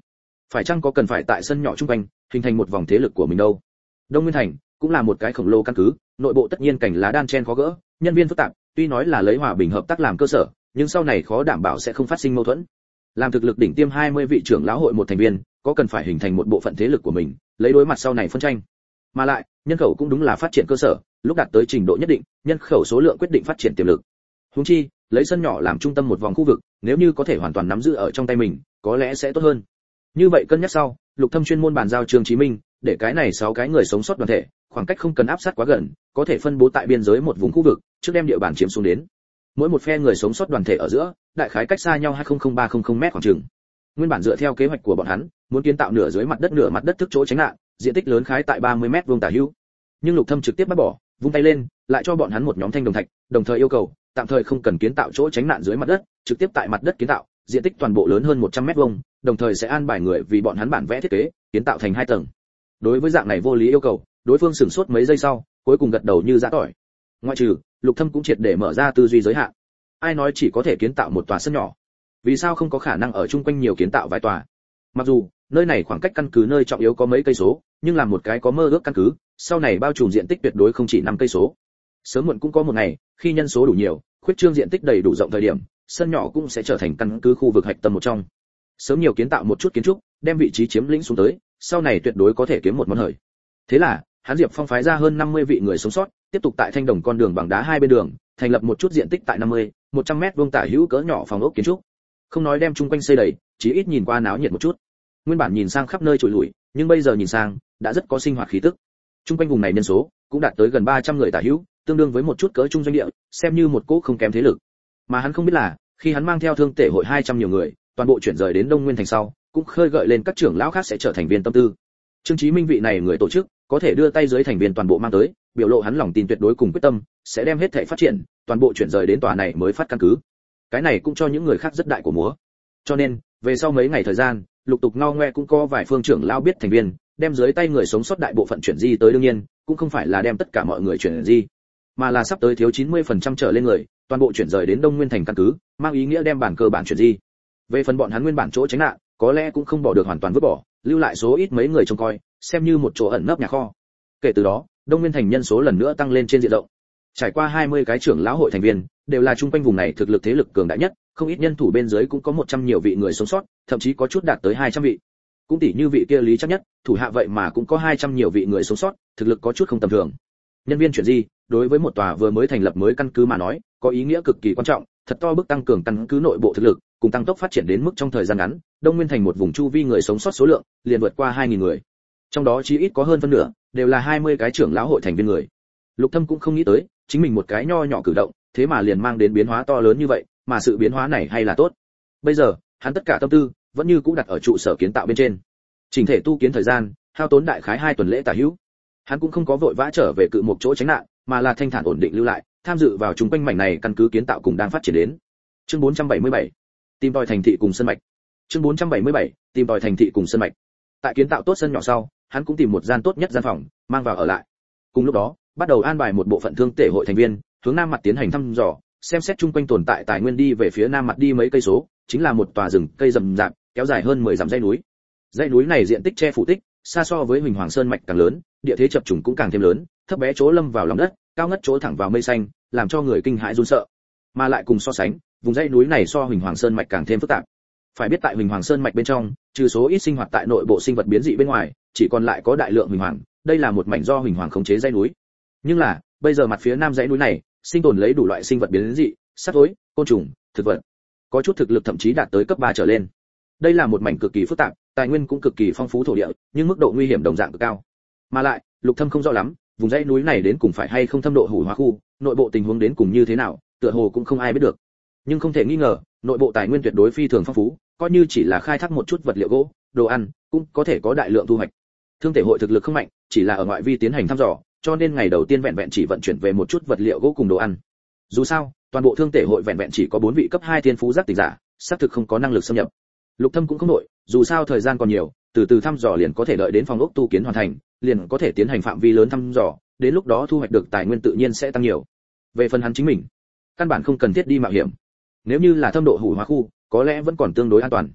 phải chăng có cần phải tại sân nhỏ trung quanh hình thành một vòng thế lực của mình đâu? Đông Nguyên thành cũng là một cái khổng lồ căn cứ, nội bộ tất nhiên cảnh lá đan chen khó gỡ, nhân viên phức tạp, tuy nói là lấy hòa bình hợp tác làm cơ sở, nhưng sau này khó đảm bảo sẽ không phát sinh mâu thuẫn. Làm thực lực đỉnh tiêm 20 vị trưởng lão hội một thành viên, có cần phải hình thành một bộ phận thế lực của mình, lấy đối mặt sau này phân tranh. Mà lại, nhân khẩu cũng đúng là phát triển cơ sở, lúc đạt tới trình độ nhất định, nhân khẩu số lượng quyết định phát triển tiềm lực. Huống chi, lấy sân nhỏ làm trung tâm một vòng khu vực, nếu như có thể hoàn toàn nắm giữ ở trong tay mình, có lẽ sẽ tốt hơn. Như vậy cân nhắc sau, Lục Thâm chuyên môn bàn giao Trương Chí Minh, để cái này 6 cái người sống sót đoàn thể, khoảng cách không cần áp sát quá gần, có thể phân bố tại biên giới một vùng khu vực, trước đem địa bàn chiếm xuống đến. Mỗi một phe người sống sót đoàn thể ở giữa, đại khái cách xa nhau 200300 mét khoảng chừng. Nguyên bản dựa theo kế hoạch của bọn hắn, muốn kiến tạo nửa dưới mặt đất nửa mặt đất thức chỗ tránh nạn, diện tích lớn khái tại 30 mét vuông tả hữu. Nhưng Lục Thâm trực tiếp bắt bỏ, vung tay lên, lại cho bọn hắn một nhóm thanh đồng thạch, đồng thời yêu cầu, tạm thời không cần kiến tạo chỗ tránh nạn dưới mặt đất, trực tiếp tại mặt đất kiến tạo, diện tích toàn bộ lớn hơn 100 mét vuông, đồng thời sẽ an bài người vì bọn hắn bản vẽ thiết kế, kiến tạo thành 2 tầng. Đối với dạng này vô lý yêu cầu, đối phương sửng sốt mấy giây sau, cuối cùng gật đầu như giã tỏi. Ngoại trừ, Lục Thâm cũng triệt để mở ra tư duy giới hạn. Ai nói chỉ có thể kiến tạo một tòa sân nhỏ? Vì sao không có khả năng ở chung quanh nhiều kiến tạo vài tòa? Mặc dù nơi này khoảng cách căn cứ nơi trọng yếu có mấy cây số, nhưng là một cái có mơ ước căn cứ, sau này bao trùm diện tích tuyệt đối không chỉ 5 cây số. Sớm muộn cũng có một ngày, khi nhân số đủ nhiều, khuyết trương diện tích đầy đủ rộng thời điểm, sân nhỏ cũng sẽ trở thành căn cứ khu vực hạch tâm một trong. Sớm nhiều kiến tạo một chút kiến trúc, đem vị trí chiếm lĩnh xuống tới, sau này tuyệt đối có thể kiếm một món hời. Thế là, hắn Diệp Phong phái ra hơn 50 vị người sống sót, tiếp tục tại thanh đồng con đường bằng đá hai bên đường, thành lập một chút diện tích tại 50, 100 mét vuông tả hữu cỡ nhỏ phòng ốc kiến trúc. Không nói đem chung quanh xây đầy, chỉ ít nhìn qua náo nhiệt một chút. Nguyên bản nhìn sang khắp nơi trụi lủi, nhưng bây giờ nhìn sang, đã rất có sinh hoạt khí tức. Chung quanh vùng này nhân số cũng đạt tới gần 300 người tả hữu, tương đương với một chút cỡ trung doanh địa, xem như một cỗ không kém thế lực. Mà hắn không biết là, khi hắn mang theo thương tể hội 200 nhiều người, toàn bộ chuyển rời đến Đông Nguyên thành sau, cũng khơi gợi lên các trưởng lão khác sẽ trở thành viên tâm tư. Trương Chí Minh vị này người tổ chức, có thể đưa tay dưới thành viên toàn bộ mang tới, biểu lộ hắn lòng tin tuyệt đối cùng quyết tâm, sẽ đem hết thảy phát triển, toàn bộ chuyển rời đến tòa này mới phát căn cứ. Cái này cũng cho những người khác rất đại của múa. Cho nên, về sau mấy ngày thời gian, lục tục ngao ngoe cũng có vài phương trưởng lão biết thành viên, đem dưới tay người sống sót đại bộ phận chuyển di tới, đương nhiên, cũng không phải là đem tất cả mọi người chuyển di, mà là sắp tới thiếu 90% trở lên người, toàn bộ chuyển rời đến Đông Nguyên thành căn cứ, mang ý nghĩa đem bản cơ bản chuyển di. Về phần bọn hắn nguyên bản chỗ tránh nạn, có lẽ cũng không bỏ được hoàn toàn vứt bỏ, lưu lại số ít mấy người trông coi, xem như một chỗ ẩn nấp nhà kho. Kể từ đó, Đông Nguyên thành nhân số lần nữa tăng lên trên diện rộng. Trải qua 20 cái trưởng lão hội thành viên, đều là trung quanh vùng này thực lực thế lực cường đại nhất, không ít nhân thủ bên dưới cũng có 100 nhiều vị người sống sót, thậm chí có chút đạt tới 200 vị. Cũng tỷ như vị kia Lý Chắc Nhất, thủ hạ vậy mà cũng có 200 nhiều vị người sống sót, thực lực có chút không tầm thường. Nhân viên chuyển di, đối với một tòa vừa mới thành lập mới căn cứ mà nói, có ý nghĩa cực kỳ quan trọng, thật to bước tăng cường căn cứ nội bộ thực lực, cùng tăng tốc phát triển đến mức trong thời gian ngắn, Đông Nguyên thành một vùng chu vi người sống sót số lượng liền vượt qua 2000 người. Trong đó chí ít có hơn phân nửa đều là 20 cái trưởng lão hội thành viên người. Lục Thâm cũng không nghĩ tới, chính mình một cái nho nhỏ cử động, thế mà liền mang đến biến hóa to lớn như vậy, mà sự biến hóa này hay là tốt. Bây giờ, hắn tất cả tâm tư vẫn như cũ đặt ở trụ sở kiến tạo bên trên. Chỉnh thể tu kiến thời gian, hao tốn đại khái 2 tuần lễ tả hữu. Hắn cũng không có vội vã trở về cự một chỗ tránh nạn, mà là thanh thản ổn định lưu lại, tham dự vào chúng quanh mảnh này căn cứ kiến tạo cùng đang phát triển đến. Chương 477. Tìm tòi thành thị cùng sân mạch. Chương 477. Tìm tòi thành thị cùng sân mạch. Tại kiến tạo tốt sân nhỏ sau, hắn cũng tìm một gian tốt nhất gian phòng, mang vào ở lại. Cùng lúc đó, bắt đầu an bài một bộ phận thương tể hội thành viên, hướng nam mặt tiến hành thăm dò, xem xét chung quanh tồn tại tài nguyên, đi về phía nam mặt đi mấy cây số, chính là một tòa rừng cây rậm rạp, kéo dài hơn 10 dặm dãy núi. Dãy núi này diện tích che phủ tích, xa so với Huỳnh Hoàng Sơn mạch càng lớn, địa thế chập trùng cũng càng thêm lớn, thấp bé chỗ lâm vào lòng đất, cao ngất chỗ thẳng vào mây xanh, làm cho người kinh hãi run sợ. Mà lại cùng so sánh, vùng dãy núi này so Huỳnh Hoàng Sơn mạch càng thêm phức tạp. Phải biết tại Huỳnh Hoàng Sơn mạch bên trong, trừ số ít sinh hoạt tại nội bộ sinh vật biến dị bên ngoài, chỉ còn lại có đại lượng Huỳnh Hoàng, đây là một mảnh do Huỳnh Hoàng khống chế dãy núi. Nhưng là, bây giờ mặt phía nam dãy núi này, sinh tồn lấy đủ loại sinh vật biến dị, sắt thối, côn trùng, thực vật. Có chút thực lực thậm chí đạt tới cấp 3 trở lên. Đây là một mảnh cực kỳ phức tạp, tài nguyên cũng cực kỳ phong phú thổ địa, nhưng mức độ nguy hiểm đồng dạng cực cao. Mà lại, Lục Thâm không rõ lắm, vùng dãy núi này đến cùng phải hay không thâm độ hủ hóa khu, nội bộ tình huống đến cùng như thế nào, tựa hồ cũng không ai biết được. Nhưng không thể nghi ngờ, nội bộ tài nguyên tuyệt đối phi thường phong phú, coi như chỉ là khai thác một chút vật liệu gỗ, đồ ăn, cũng có thể có đại lượng thu hoạch. Thương thể hội thực lực không mạnh, chỉ là ở ngoại vi tiến hành thăm dò, cho nên ngày đầu tiên vẹn vẹn chỉ vận chuyển về một chút vật liệu gỗ cùng đồ ăn. Dù sao, toàn bộ thương thể hội vẹn vẹn chỉ có 4 vị cấp 2 thiên phú giác tỉnh giả, xác thực không có năng lực xâm nhập. Lục Thâm cũng không nội, dù sao thời gian còn nhiều, từ từ thăm dò liền có thể đợi đến phòng ốc tu kiến hoàn thành, liền có thể tiến hành phạm vi lớn thăm dò, đến lúc đó thu hoạch được tài nguyên tự nhiên sẽ tăng nhiều. Về phần hắn chính mình, căn bản không cần thiết đi mạo hiểm. Nếu như là thâm độ hủ hóa khu, có lẽ vẫn còn tương đối an toàn.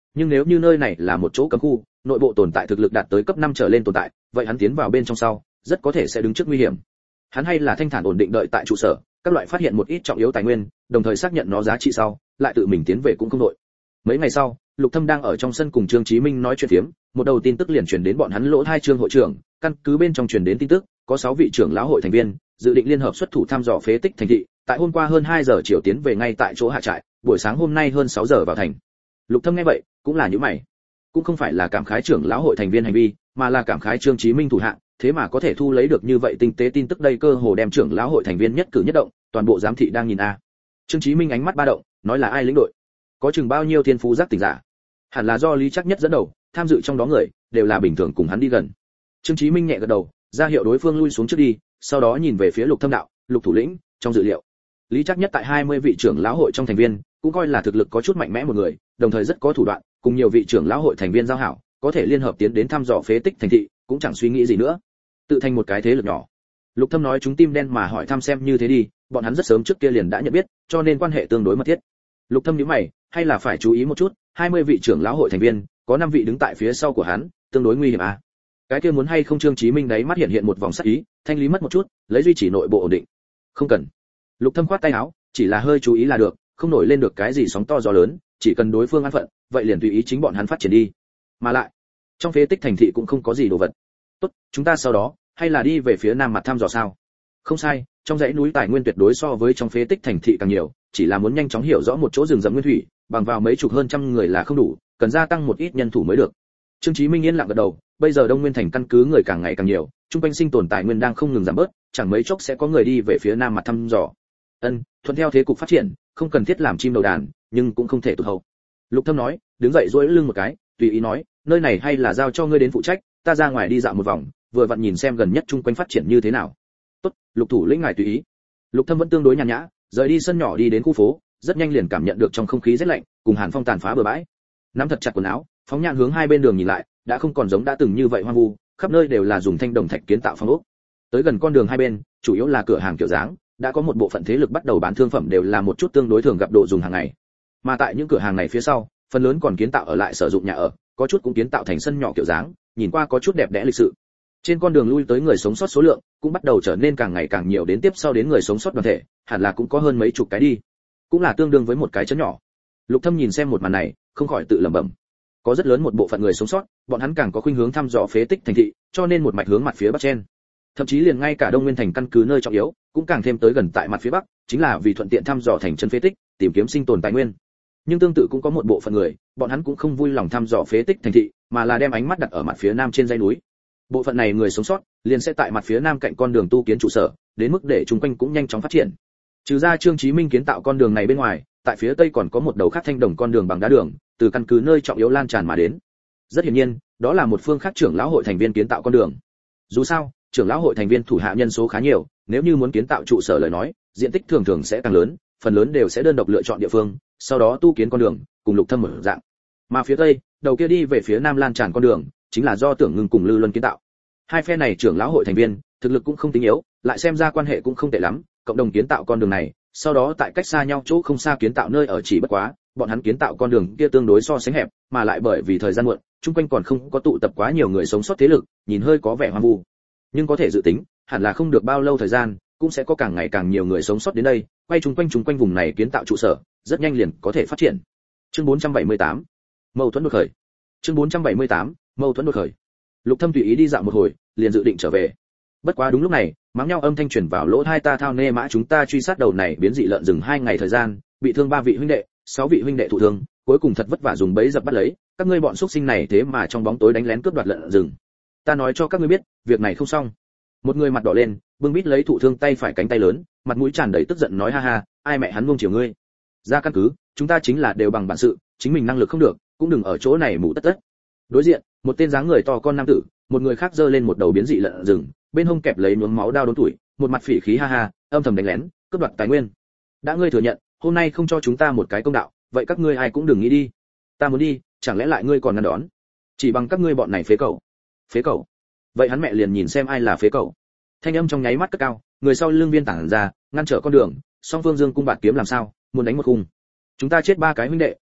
nhưng nếu như nơi này là một chỗ cấm khu, nội bộ tồn tại thực lực đạt tới cấp 5 trở lên tồn tại, vậy hắn tiến vào bên trong sau, rất có thể sẽ đứng trước nguy hiểm. Hắn hay là thanh thản ổn định đợi tại trụ sở, các loại phát hiện một ít trọng yếu tài nguyên, đồng thời xác nhận nó giá trị sau, lại tự mình tiến về cũng không đội. Mấy ngày sau, Lục Thâm đang ở trong sân cùng Trương Chí Minh nói chuyện phiếm, một đầu tin tức liền truyền đến bọn hắn lỗ hai Trương hội trưởng, căn cứ bên trong truyền đến tin tức, có 6 vị trưởng lão hội thành viên dự định liên hợp xuất thủ thăm dò phế tích thành thị, tại hôm qua hơn 2 giờ chiều tiến về ngay tại chỗ hạ trại, buổi sáng hôm nay hơn 6 giờ vào thành. Lục Thâm nghe vậy, cũng là nhíu mày. Cũng không phải là cảm khái trưởng lão hội thành viên hành vi, mà là cảm khái Trương Chí Minh thủ hạ, thế mà có thể thu lấy được như vậy tinh tế tin tức, đây cơ hồ đem trưởng lão hội thành viên nhất cử nhất động, toàn bộ giám thị đang nhìn a. Trương Chí Minh ánh mắt ba động, nói là ai lĩnh đội? Có chừng bao nhiêu thiên phú giác tỉnh giả? Hẳn là do Lý Trác Nhất dẫn đầu, tham dự trong đó người đều là bình thường cùng hắn đi gần. Trương Chí Minh nhẹ gật đầu, ra hiệu đối phương lui xuống trước đi, sau đó nhìn về phía Lục Thâm đạo, Lục thủ lĩnh, trong dự liệu, Lý Trác Nhất tại 20 vị trưởng lão hội trong thành viên, cũng coi là thực lực có chút mạnh mẽ một người, đồng thời rất có thủ đoạn, cùng nhiều vị trưởng lão hội thành viên giao hảo, có thể liên hợp tiến đến thăm dò phế tích thành thị, cũng chẳng suy nghĩ gì nữa, tự thành một cái thế lực nhỏ. Lục Thâm nói chúng tim đen mà hỏi thăm xem như thế đi, bọn hắn rất sớm trước kia liền đã nhận biết, cho nên quan hệ tương đối mật thiết. Lục Thâm nhíu mày, hay là phải chú ý một chút, 20 vị trưởng lão hội thành viên, có 5 vị đứng tại phía sau của hắn, tương đối nguy hiểm à? Cái kia muốn hay không? Trương Chí Minh đấy mắt hiện một vòng sắc ý, thanh lý mất một chút, lấy duy trì nội bộ ổn định. Không cần. Lục Thâm khoát tay áo, chỉ là hơi chú ý là được, không nổi lên được cái gì sóng to gió lớn, chỉ cần đối phương an phận, vậy liền tùy ý chính bọn hắn phát triển đi. Mà lại, trong phế tích thành thị cũng không có gì đồ vật. Tốt, chúng ta sau đó hay là đi về phía nam mặt thăm dò sao? Không sai, trong dãy núi tài nguyên tuyệt đối so với trong phế tích thành thị càng nhiều, chỉ là muốn nhanh chóng hiểu rõ một chỗ rừng rậm nguyên thủy, bằng vào mấy chục hơn trăm người là không đủ, cần gia tăng một ít nhân thủ mới được. Trương Chí Minh yên lặng gật đầu, bây giờ Đông Nguyên thành căn cứ người càng ngày càng nhiều, trung quanh sinh tồn tài nguyên đang không ngừng giảm bớt, chẳng mấy chốc sẽ có người đi về phía nam mặt thăm dò. Thuận theo thế cục phát triển, không cần thiết làm chim đầu đàn, nhưng cũng không thể tụt hậu. Lục Thâm nói, đứng dậy duỗi lưng một cái, tùy ý nói, nơi này hay là giao cho ngươi đến phụ trách, ta ra ngoài đi dạo một vòng, vừa vặn nhìn xem gần nhất trung quanh phát triển như thế nào. Tốt, Lục thủ lĩnh ngài tùy ý. Lục Thâm vẫn tương đối nhàn nhã, rời đi sân nhỏ đi đến khu phố, rất nhanh liền cảm nhận được trong không khí rất lạnh, cùng hàn phong tàn phá bờ bãi. Nắm thật chặt quần áo, phóng nhãn hướng hai bên đường nhìn lại, đã không còn giống đã từng như vậy hoang vu, khắp nơi đều là dùng thanh đồng thạch kiến tạo phong ốc. Tới gần con đường hai bên, chủ yếu là cửa hàng kiểu dáng, đã có một bộ phận thế lực bắt đầu bán thương phẩm, đều là một chút tương đối thường gặp đồ dùng hàng ngày. Mà tại những cửa hàng này phía sau, phần lớn còn kiến tạo ở lại sử dụng nhà ở, có chút cũng kiến tạo thành sân nhỏ kiểu dáng, nhìn qua có chút đẹp đẽ lịch sự. Trên con đường lui tới người sống sót số lượng cũng bắt đầu trở nên càng ngày càng nhiều, đến tiếp sau đến người sống sót đoàn thể, hẳn là cũng có hơn mấy chục cái đi, cũng là tương đương với một cái trấn nhỏ. Lục Thâm nhìn xem một màn này, không khỏi tự lẩm bẩm, có rất lớn một bộ phận người sống sót, bọn hắn càng có khuynh hướng thăm dò phế tích thành thị, cho nên một mạch hướng mặt phía bắc chen. Thậm chí liền ngay cả Đông Nguyên thành căn cứ nơi trọng yếu, cũng càng thêm tới gần tại mặt phía bắc, chính là vì thuận tiện thăm dò thành chân phế tích, tìm kiếm sinh tồn tài nguyên. Nhưng tương tự cũng có một bộ phận người, bọn hắn cũng không vui lòng thăm dò phế tích thành thị, mà là đem ánh mắt đặt ở mặt phía nam trên dãy núi. Bộ phận này người sống sót liền sẽ tại mặt phía nam cạnh con đường tu kiến trụ sở, đến mức để chúng quanh cũng nhanh chóng phát triển. Trừ ra Trương Chí Minh kiến tạo con đường này bên ngoài, tại phía tây còn có một đầu khác thanh đồng con đường bằng đá đường, từ căn cứ nơi trọng yếu lan tràn mà đến. Rất hiển nhiên, đó là một phương khác trưởng lão hội thành viên kiến tạo con đường. Dù sao, trưởng lão hội thành viên thủ hạ nhân số khá nhiều, nếu như muốn kiến tạo trụ sở lời nói, diện tích thường thường sẽ càng lớn, phần lớn đều sẽ đơn độc lựa chọn địa phương, sau đó tu kiến con đường, cùng Lục Thâm mở dạng. Mà phía tây, đầu kia đi về phía nam lan tràn con đường, chính là do Tưởng Ngưng cùng Lư Luân kiến tạo. Hai phe này trưởng lão hội thành viên, thực lực cũng không tính yếu, lại xem ra quan hệ cũng không tệ lắm, cộng đồng kiến tạo con đường này, sau đó tại cách xa nhau chỗ không xa kiến tạo nơi ở, chỉ bất quá, bọn hắn kiến tạo con đường kia tương đối so sánh hẹp, mà lại bởi vì thời gian muộn, chung quanh còn không có tụ tập quá nhiều người sống sót thế lực, nhìn hơi có vẻ hoang vu. Nhưng có thể dự tính, hẳn là không được bao lâu thời gian, cũng sẽ có càng ngày càng nhiều người sống sót đến đây, quay chung quanh vùng này kiến tạo trụ sở, rất nhanh liền có thể phát triển. Chương 478, mâu thuẫn đột khởi. Chương 478, mâu thuẫn đột khởi. Lục Thâm tùy ý đi dạo một hồi, liền dự định trở về. Bất quá đúng lúc này, mắng nhau âm thanh truyền vào lỗ tai ta, thao nê mã, chúng ta truy sát đầu này biến dị lợn rừng 2 ngày thời gian, bị thương 3 vị huynh đệ, 6 vị huynh đệ thụ thương, cuối cùng thật vất vả dùng bẫy dập bắt lấy, các ngươi bọn xuất sinh này thế mà trong bóng tối đánh lén cướp đoạt lợn rừng. Ta nói cho các ngươi biết, việc này không xong. Một người mặt đỏ lên, bưng bít lấy thụ thương tay phải cánh tay lớn, mặt mũi tràn đầy tức giận nói, ha ha, ai mẹ hắn nuông chiều ngươi. Ra căn cứ, chúng ta chính là đều bằng bản sự, chính mình năng lực không được, cũng đừng ở chỗ này mù tất tất. Đối diện, một tên dáng người to con nam tử, một người khác giơ lên một đầu biến dị lợn rừng, bên hông kẹp lấy nhuốm máu đao đốn tuổi, một mặt phỉ khí, ha ha, âm thầm đánh lén, cướp đoạt tài nguyên. Đã ngươi thừa nhận, hôm nay không cho chúng ta một cái công đạo, vậy các ngươi ai cũng đừng nghĩ đi. Ta muốn đi, chẳng lẽ lại ngươi còn ngăn đón? Chỉ bằng các ngươi bọn này phế cẩu. Phế cẩu? Vậy hắn mẹ liền nhìn xem ai là phế cẩu. Thanh âm trong nháy mắt cất cao, người sau lưng viên tản ra, ngăn trở con đường, song phương dương cung bạt kiếm làm sao, muốn đánh một khung. Chúng ta chết 3 cái huynh đệ,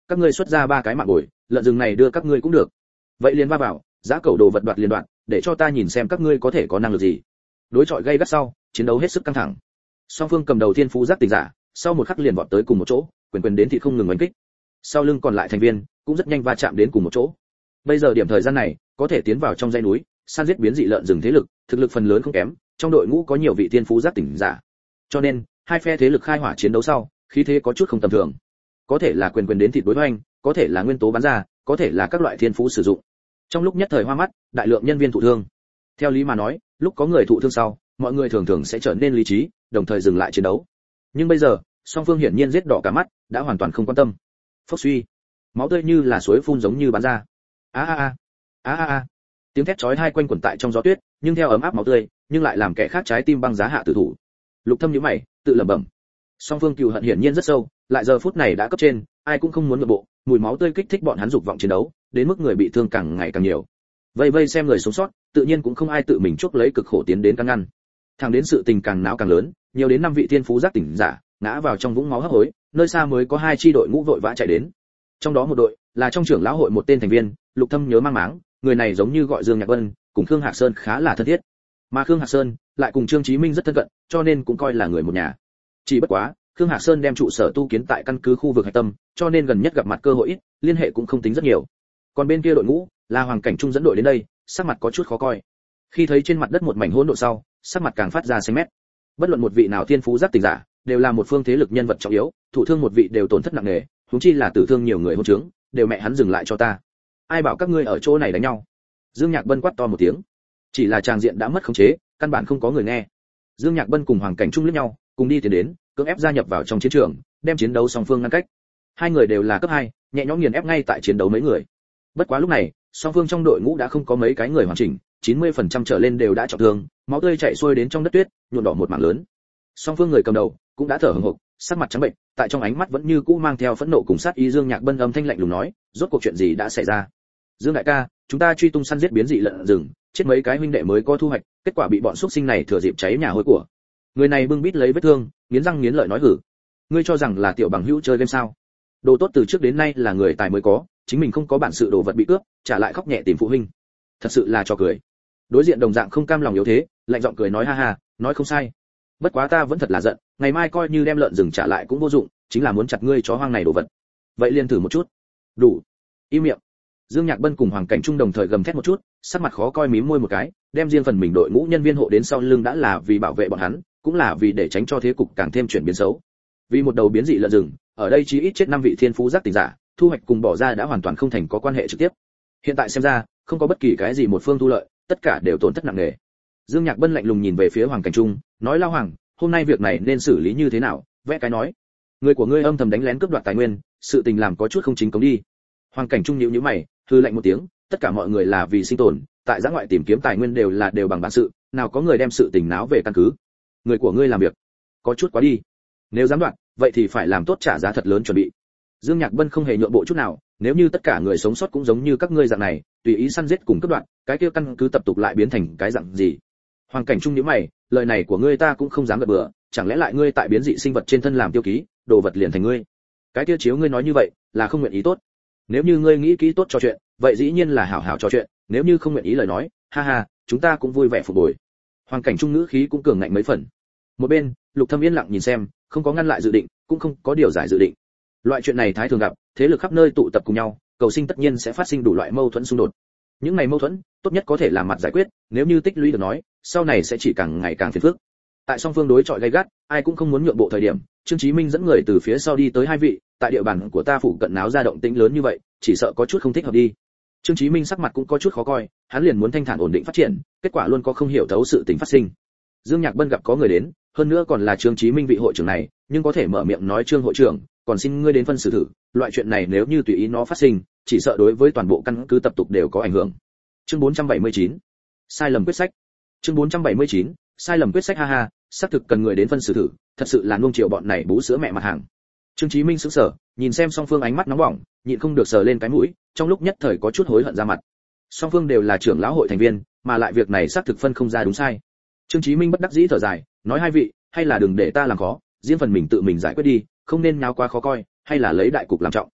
các ngươi xuất ra 3 cái mạng bồi, lợn rừng này đưa các ngươi cũng được. Vậy liền va vào, giá cẩu đồ vật đoạt liền đoạt, để cho ta nhìn xem các ngươi có thể có năng lực gì. Đối chọi gay gắt sau, chiến đấu hết sức căng thẳng. Song phương cầm đầu thiên phú giác tỉnh giả, sau một khắc liền vọt tới cùng một chỗ, quyền đến thì không ngừng đánh kích. Sau lưng còn lại thành viên cũng rất nhanh va chạm đến cùng một chỗ. Bây giờ điểm thời gian này, có thể tiến vào trong dãy núi, săn giết biến dị lợn rừng thế lực, thực lực phần lớn không kém, trong đội ngũ có nhiều vị thiên phú giác tỉnh giả. Cho nên, hai phe thế lực khai hỏa chiến đấu sau, khí thế có chút không tầm thường. Có thể là quyền đến thịt đối hoành, có thể là nguyên tố bắn ra, có thể là các loại thiên phú sử dụng. Trong lúc nhất thời hoa mắt, đại lượng nhân viên thụ thương. Theo lý mà nói, lúc có người thụ thương sau, mọi người thường thường sẽ trở nên lý trí, đồng thời dừng lại chiến đấu. Nhưng bây giờ, song phương hiển nhiên giết đỏ cả mắt, đã hoàn toàn không quan tâm. Phốc suy, máu tươi như là suối phun giống như bắn ra. Tiếng thét chói tai quanh quẩn tại trong gió tuyết, nhưng theo ấm áp máu tươi, nhưng lại làm kẻ khác trái tim băng giá hạ tử thủ. Lục Thâm nhíu mày, tự lẩm bẩm. Song phương cừu hận hiển nhiên rất sâu, lại giờ phút này đã cấp trên, ai cũng không muốn nhượng bộ, mùi máu tươi kích thích bọn hắn dục vọng chiến đấu, đến mức người bị thương càng ngày càng nhiều. Vây xem người sống sót, tự nhiên cũng không ai tự mình chuốc lấy cực khổ tiến đến can ngăn. Thẳng đến sự tình càng náo càng lớn, nhiều đến 5 vị thiên phú giác tỉnh giả, ngã vào trong vũng máu hấp hối, nơi xa mới có 2 chi đội ngũ vội vã chạy đến. Trong đó một đội là trong trưởng lão hội một tên thành viên, Lục Thâm nhớ mang máng, người này giống như gọi Dương Nhạc Vân, cùng Khương Hạc Sơn khá là thân thiết. Mà Khương Hạc Sơn lại cùng Trương Chí Minh rất thân cận, cho nên cũng coi là người một nhà. Chỉ bất quá, Khương Hạc Sơn đem trụ sở tu kiến tại căn cứ khu vực hạch tâm, cho nên gần nhất gặp mặt cơ hội ít, liên hệ cũng không tính rất nhiều. Còn bên kia đội ngũ, là Hoàng Cảnh Trung dẫn đội đến đây, sắc mặt có chút khó coi. Khi thấy trên mặt đất một mảnh hỗn độn sau, sắc mặt càng phát ra xanh mét. Bất luận một vị nào thiên phú giác tỉnh giả, đều là một phương thế lực nhân vật trọng yếu, thủ thương một vị đều tổn thất nặng nề, huống chi là tử thương nhiều người hôn chứng, đều mẹ hắn dừng lại cho ta. Ai bảo các ngươi ở chỗ này đánh nhau? Dương Nhạc Bân quát to một tiếng. Chỉ là tràng diện đã mất khống chế, căn bản không có người nghe. Dương Nhạc Bân cùng Hoàng Cảnh Trung liếc nhau, cùng đi tiến đến, cưỡng ép gia nhập vào trong chiến trường, đem chiến đấu song phương ngăn cách. Hai người đều là cấp 2, nhẹ nhõm nghiền ép ngay tại chiến đấu mấy người. Bất quá lúc này, song phương trong đội ngũ đã không có mấy cái người hoàn chỉnh, 90% trở lên đều đã trọng thương, máu tươi chảy xuôi đến trong đất tuyết, nhuộm đỏ một mảng lớn. Song phương người cầm đầu cũng đã thở hổn hộc, sắc mặt trắng bệnh, tại trong ánh mắt vẫn như cũ mang theo phẫn nộ cùng sát ý. Dương Nhạc Bân âm thanh lạnh lùng nói, rốt cuộc chuyện gì đã xảy ra? Dương đại ca, chúng ta truy tung săn giết biến dị lợn rừng, chết mấy cái huynh đệ mới có thu hoạch, kết quả bị bọn xuất sinh này thừa dịp cháy nhà hôi của. Người này bưng bít lấy vết thương, nghiến răng nghiến lợi nói hử. Ngươi cho rằng là tiểu bằng hữu chơi game sao? Đồ tốt từ trước đến nay là người tài mới có, chính mình không có bản sự đồ vật bị cướp, trả lại khóc nhẹ tìm phụ huynh. Thật sự là cho cười. Đối diện đồng dạng không cam lòng yếu thế, lạnh giọng cười nói ha ha, nói không sai. Bất quá ta vẫn thật là giận, ngày mai coi như đem lợn rừng trả lại cũng vô dụng, chính là muốn chặt ngươi chó hoang này đồ vật. Vậy liền thử một chút. Đủ. Im miệng. Dương Nhạc Bân cùng Hoàng Cảnh Trung đồng thời gầm thét một chút, sắc mặt khó coi mím môi một cái, đem riêng phần mình đội ngũ nhân viên hộ đến sau lưng đã là vì bảo vệ bọn hắn, cũng là vì để tránh cho thế cục càng thêm chuyển biến xấu. Vì một đầu biến dị lợn rừng, ở đây chí ít chết 5 vị thiên phú giác tỉnh giả, thu hoạch cùng bỏ ra đã hoàn toàn không thành có quan hệ trực tiếp. Hiện tại xem ra, không có bất kỳ cái gì một phương thu lợi, tất cả đều tổn thất nặng nề. Dương Nhạc Bân lạnh lùng nhìn về phía Hoàng Cảnh Trung, nói lao Hoàng, hôm nay việc này nên xử lý như thế nào? Vẽ cái nói, người của ngươi âm thầm đánh lén cướp đoạt tài nguyên, sự tình làm có chút không chính cống đi. Hoàng Cảnh Trung nhíu nhíu mày, hừ lạnh một tiếng, tất cả mọi người là vì sinh tồn, tại giã ngoại tìm kiếm tài nguyên đều bằng bản sự, nào có người đem sự tình náo về căn cứ. Người của ngươi làm việc có chút quá đi, nếu dám đoạt, vậy thì phải làm tốt trả giá thật lớn chuẩn bị. Dương Nhạc Bân không hề nhượng bộ chút nào, nếu như tất cả người sống sót cũng giống như các ngươi dạng này, tùy ý săn giết cùng cướp đoạt, cái kia căn cứ tập tục lại biến thành cái dạng gì? Hoàng Cảnh Trung nhíu mày, lời này của ngươi ta cũng không dám gật bừa, chẳng lẽ lại ngươi tại biến dị sinh vật trên thân làm tiêu ký, đồ vật liền thành ngươi? Cái kia chiếu ngươi nói như vậy, là không nguyện ý tốt. Nếu như ngươi nghĩ kỹ tốt trò chuyện, vậy dĩ nhiên là hảo hảo trò chuyện, nếu như không nguyện ý lời nói, ha ha, chúng ta cũng vui vẻ phục bồi. Hoàng Cảnh Trung ngữ khí cũng cường ngạnh mấy phần. Một bên, Lục Thâm yên lặng nhìn xem, không có ngăn lại dự định, cũng không có điều giải dự định. Loại chuyện này thái thường gặp, thế lực khắp nơi tụ tập cùng nhau, cầu sinh tất nhiên sẽ phát sinh đủ loại mâu thuẫn xung đột. Những này mâu thuẫn, tốt nhất có thể làm mặt giải quyết, nếu như tích lũy được nói, sau này sẽ chỉ càng ngày càng phiền phức. Tại song phương đối chọi gay gắt, ai cũng không muốn nhượng bộ thời điểm, Trương Chí Minh dẫn người từ phía sau đi tới 2 vị, tại địa bàn của ta phụ cận náo ra động tĩnh lớn như vậy, chỉ sợ có chút không thích hợp đi. Trương Chí Minh sắc mặt cũng có chút khó coi, hắn liền muốn thanh thản ổn định phát triển, kết quả luôn có không hiểu thấu sự tình phát sinh. Dương Nhạc Bân gặp có người đến, hơn nữa còn là Trương Chí Minh vị hội trưởng này, nhưng có thể mở miệng nói Trương hội trưởng, còn xin ngươi đến phân xử thử, loại chuyện này nếu như tùy ý nó phát sinh, chỉ sợ đối với toàn bộ căn cứ tập tục đều có ảnh hưởng. Chương 479. Sai lầm quyết sách. Chương 479. Sai lầm quyết sách ha ha, xác thực cần người đến phân xử thử, thật sự là nuông chiều bọn này bú sữa mẹ mặt hàng. Trương Chí Minh sững sờ, nhìn xem song phương ánh mắt nóng bỏng, nhịn không được sờ lên cái mũi, trong lúc nhất thời có chút hối hận ra mặt. Song phương đều là trưởng lão hội thành viên, mà lại việc này xác thực phân không ra đúng sai. Trương Chí Minh bất đắc dĩ thở dài, nói 2 vị, hay là đừng để ta làm khó, riêng phần mình tự mình giải quyết đi, không nên nháo quá khó coi, hay là lấy đại cục làm trọng.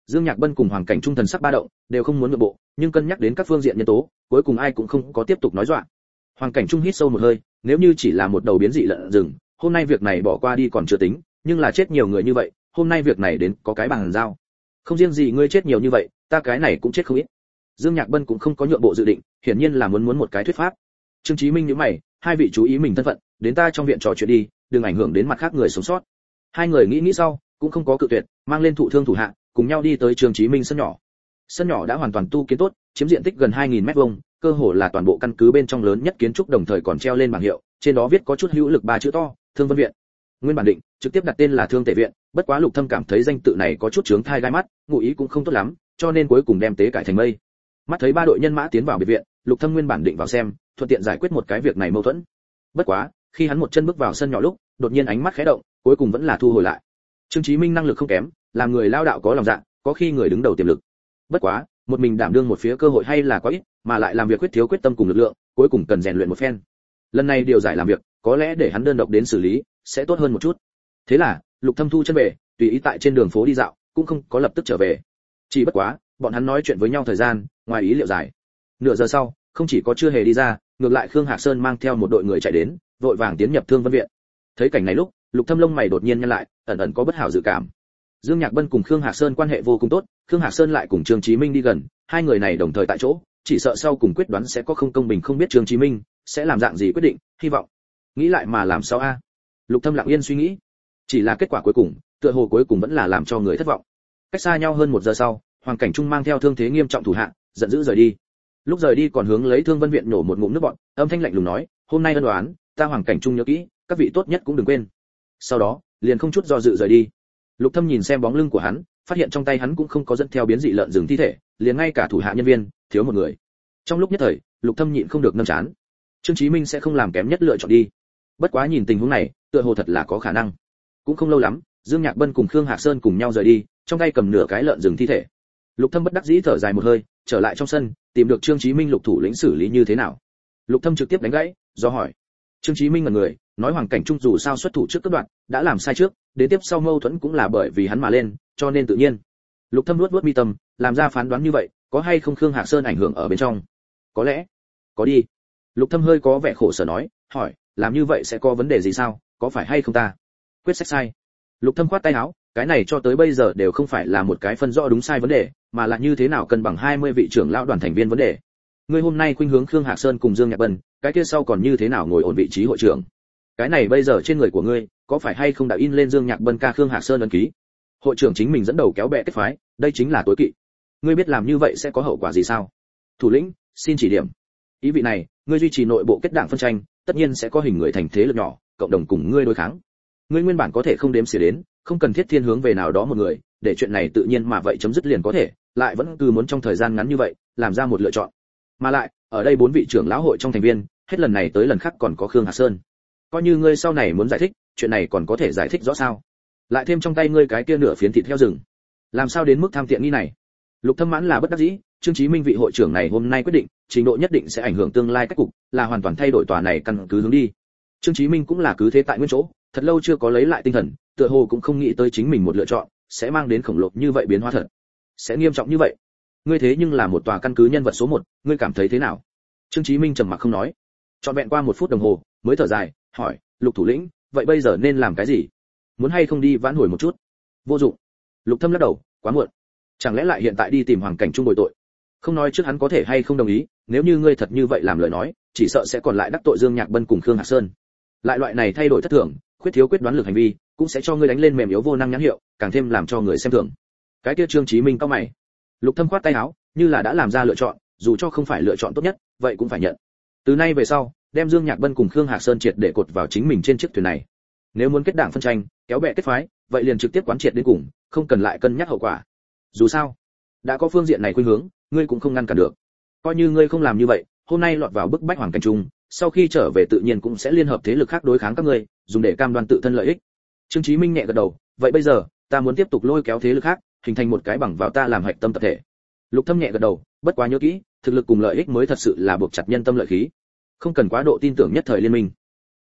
Dương Nhạc Bân cùng Hoàng Cảnh Trung thần sắc ba động, đều không muốn nhượng bộ, nhưng cân nhắc đến các phương diện nhân tố, cuối cùng ai cũng không có tiếp tục nói dọa. Hoàng Cảnh Trung hít sâu một hơi, nếu như chỉ là một đầu biến dị lợn rừng, hôm nay việc này bỏ qua đi còn chưa tính, nhưng là chết nhiều người như vậy, hôm nay việc này đến có cái bàn giao. Không riêng gì ngươi chết nhiều như vậy, ta cái này cũng chết không ít. Dương Nhạc Bân cũng không có nhượng bộ dự định, hiển nhiên là muốn một cái thuyết pháp. Trương Chí Minh nhíu mày, hai vị chú ý mình thân phận, đến ta trong viện trò chuyện đi, đừng ảnh hưởng đến mặt khác người sống sót. Hai người nghĩ sau, cũng không có cự tuyệt, mang lên thụ thương thủ hạ, cùng nhau đi tới Trương Chí Minh sân nhỏ. Sân nhỏ đã hoàn toàn tu kiến tốt, chiếm diện tích gần 2000 m2, cơ hồ là toàn bộ căn cứ bên trong lớn nhất kiến trúc, đồng thời còn treo lên bảng hiệu, trên đó viết có chút hữu lực 3 chữ to, Thương Vân viện. Nguyên bản định trực tiếp đặt tên là Thương Tể viện, bất quá Lục Thâm cảm thấy danh tự này có chút chướng thai gai mắt, ngụ ý cũng không tốt lắm, cho nên cuối cùng đem tế cải thành Mây. Mắt thấy 3 đội nhân mã tiến vào biệt viện, Lục Thâm nguyên bản định vào xem, thuận tiện giải quyết một cái việc này mâu thuẫn. Bất quá, khi hắn một chân bước vào sân nhỏ lúc, đột nhiên ánh mắt khẽ động, cuối cùng vẫn là thu hồi lại. Trương Chí Minh năng lực không kém, làm người lao đạo có lòng dạ, có khi người đứng đầu tiềm lực. Bất quá, một mình đảm đương một phía cơ hội hay là quá ít, mà lại làm việc quyết thiếu quyết tâm cùng lực lượng, cuối cùng cần rèn luyện một phen. Lần này điều giải làm việc, có lẽ để hắn đơn độc đến xử lý, sẽ tốt hơn một chút. Thế là, Lục Thâm thu chân về, tùy ý tại trên đường phố đi dạo, cũng không có lập tức trở về. Chỉ bất quá, bọn hắn nói chuyện với nhau thời gian, ngoài ý liệu dài. Nửa giờ sau, không chỉ có chưa hề đi ra, ngược lại Khương Hạc Sơn mang theo một đội người chạy đến, vội vàng tiến nhập Thương Vân viện. Thấy cảnh này lúc, Lục Thâm lông mày đột nhiên nhăn lại, ẩn ẩn có bất hảo dự cảm. Dương Nhạc Bân cùng Khương Hạc Sơn quan hệ vô cùng tốt, Khương Hạc Sơn lại cùng Trương Chí Minh đi gần, hai người này đồng thời tại chỗ, chỉ sợ sau cùng quyết đoán sẽ có không công bình, không biết Trương Chí Minh sẽ làm dạng gì quyết định, hy vọng. Nghĩ lại mà làm sao a? Lục Thâm lặng yên suy nghĩ. Chỉ là kết quả cuối cùng, tựa hồ cuối cùng vẫn là làm cho người thất vọng. Cách xa nhau hơn 1 giờ sau, Hoàng Cảnh Trung mang theo thương thế nghiêm trọng thủ hạ, giận dữ rời đi. Lúc rời đi còn hướng lấy Thương Vân viện nổ một ngụm nước bọt, âm thanh lạnh lùng nói, "Hôm nay ân đoán, ta Hoàng Cảnh Trung nhớ kỹ, các vị tốt nhất cũng đừng quên." Sau đó, liền không chút do dự rời đi. Lục Thâm nhìn xem bóng lưng của hắn, phát hiện trong tay hắn cũng không có dẫn theo biến dị lợn rừng thi thể, liền ngay cả thủ hạ nhân viên, thiếu một người. Trong lúc nhất thời, Lục Thâm nhịn không được nâng chán. Trương Chí Minh sẽ không làm kém nhất lựa chọn đi. Bất quá nhìn tình huống này, tựa hồ thật là có khả năng. Cũng không lâu lắm, Dương Nhạc Bân cùng Khương Hạc Sơn cùng nhau rời đi, trong tay cầm nửa cái lợn rừng thi thể. Lục Thâm bất đắc dĩ thở dài một hơi, trở lại trong sân, tìm được Trương Chí Minh Lục thủ lĩnh xử lý như thế nào. Lục Thâm trực tiếp đánh gãy, do hỏi. Trương Chí Minh ngẩn người, nói Hoàng Cảnh Trung dù sao xuất thủ trước cướp đoạt, đã làm sai trước, đến tiếp sau mâu thuẫn cũng là bởi vì hắn mà lên, cho nên tự nhiên. Lục Thâm nuốt mi tâm, làm ra phán đoán như vậy, có hay không Khương Hạc Sơn ảnh hưởng ở bên trong? Có lẽ, có đi. Lục Thâm hơi có vẻ khổ sở nói, hỏi, làm như vậy sẽ có vấn đề gì sao, có phải hay không ta? Quyết sách sai. Lục Thâm khoát tay áo, cái này cho tới bây giờ đều không phải là một cái phân rõ đúng sai vấn đề, mà là như thế nào cân bằng 20 vị trưởng lão đoàn thành viên vấn đề. Ngươi hôm nay khuynh hướng Khương Hạc Sơn cùng Dương Nhạc Bân, cái kia sau còn như thế nào ngồi ổn vị trí hội trưởng? Cái này bây giờ trên người của ngươi, có phải hay không đã in lên Dương Nhạc Bân ca Khương Hạc Sơn ấn ký? Hội trưởng chính mình dẫn đầu kéo bè kết phái, đây chính là tối kỵ. Ngươi biết làm như vậy sẽ có hậu quả gì sao? Thủ lĩnh, xin chỉ điểm. Ý vị này, ngươi duy trì nội bộ kết đảng phân tranh, tất nhiên sẽ có hình người thành thế lực nhỏ, cộng đồng cùng ngươi đối kháng. Ngươi nguyên bản có thể không đếm xỉa đến, không cần thiết thiên hướng về nào đó một người, để chuyện này tự nhiên mà vậy chấm dứt liền có thể, lại vẫn cứ muốn trong thời gian ngắn như vậy, làm ra một lựa chọn. Mà lại, ở đây 4 vị trưởng lão hội trong thành viên, hết lần này tới lần khác còn có Khương Hạc Sơn. Coi như ngươi sau này muốn giải thích, chuyện này còn có thể giải thích rõ sao? Lại thêm trong tay ngươi cái kia nửa phiến thịt heo rừng, làm sao đến mức tham tiện nghi này? Lục Thâm mãn là bất đắc dĩ, Trương Chí Minh vị hội trưởng này hôm nay quyết định, trình độ nhất định sẽ ảnh hưởng tương lai cách cục, là hoàn toàn thay đổi tòa này căn cứ hướng đi. Trương Chí Minh cũng là cứ thế tại nguyên chỗ, thật lâu chưa có lấy lại tinh thần, tựa hồ cũng không nghĩ tới chính mình một lựa chọn sẽ mang đến khổng lồ như vậy biến hóa thật, sẽ nghiêm trọng như vậy. Ngươi thế nhưng là một tòa căn cứ nhân vật số 1, ngươi cảm thấy thế nào? Trương Chí Minh trầm mặc không nói. Trọn vẹn qua 1 phút đồng hồ, mới thở dài, hỏi, Lục thủ lĩnh, vậy bây giờ nên làm cái gì? Muốn hay không đi vãn hồi một chút? Vô dụng. Lục Thâm lắc đầu, quá muộn. Chẳng lẽ lại hiện tại đi tìm Hoàng Cảnh Trung bồi tội? Không nói trước hắn có thể hay không đồng ý, nếu như ngươi thật như vậy làm lời nói, chỉ sợ sẽ còn lại đắc tội Dương Nhạc Bân cùng Khương Hạc Sơn. Lại loại này thay đổi thất thường, khuyết thiếu quyết đoán lực hành vi, cũng sẽ cho ngươi đánh lên mềm yếu vô năng nhãn hiệu, càng thêm làm cho người xem thường. Cái kia Trương Chí Minh cau mày. Lục Thâm khoát tay áo, như là đã làm ra lựa chọn, dù cho không phải lựa chọn tốt nhất, vậy cũng phải nhận. Từ nay về sau, đem Dương Nhạc Bân cùng Khương Hạc Sơn triệt để cột vào chính mình trên chiếc thuyền này. Nếu muốn kết đảng phân tranh, kéo bè kết phái, vậy liền trực tiếp quán triệt đến cùng, không cần lại cân nhắc hậu quả. Dù sao, đã có phương diện này khuynh hướng, ngươi cũng không ngăn cản được. Coi như ngươi không làm như vậy, hôm nay lọt vào bức bách Hoàng Cảnh Trung, sau khi trở về tự nhiên cũng sẽ liên hợp thế lực khác đối kháng các ngươi, dùng để cam đoan tự thân lợi ích. Trương Chí Minh nhẹ gật đầu, vậy bây giờ, ta muốn tiếp tục lôi kéo thế lực khác, hình thành một cái bằng vào ta làm hạch tâm tập thể. Lục Thâm nhẹ gật đầu, bất quá nhớ kỹ, thực lực cùng lợi ích mới thật sự là buộc chặt nhân tâm lợi khí. Không cần quá độ tin tưởng nhất thời liên minh.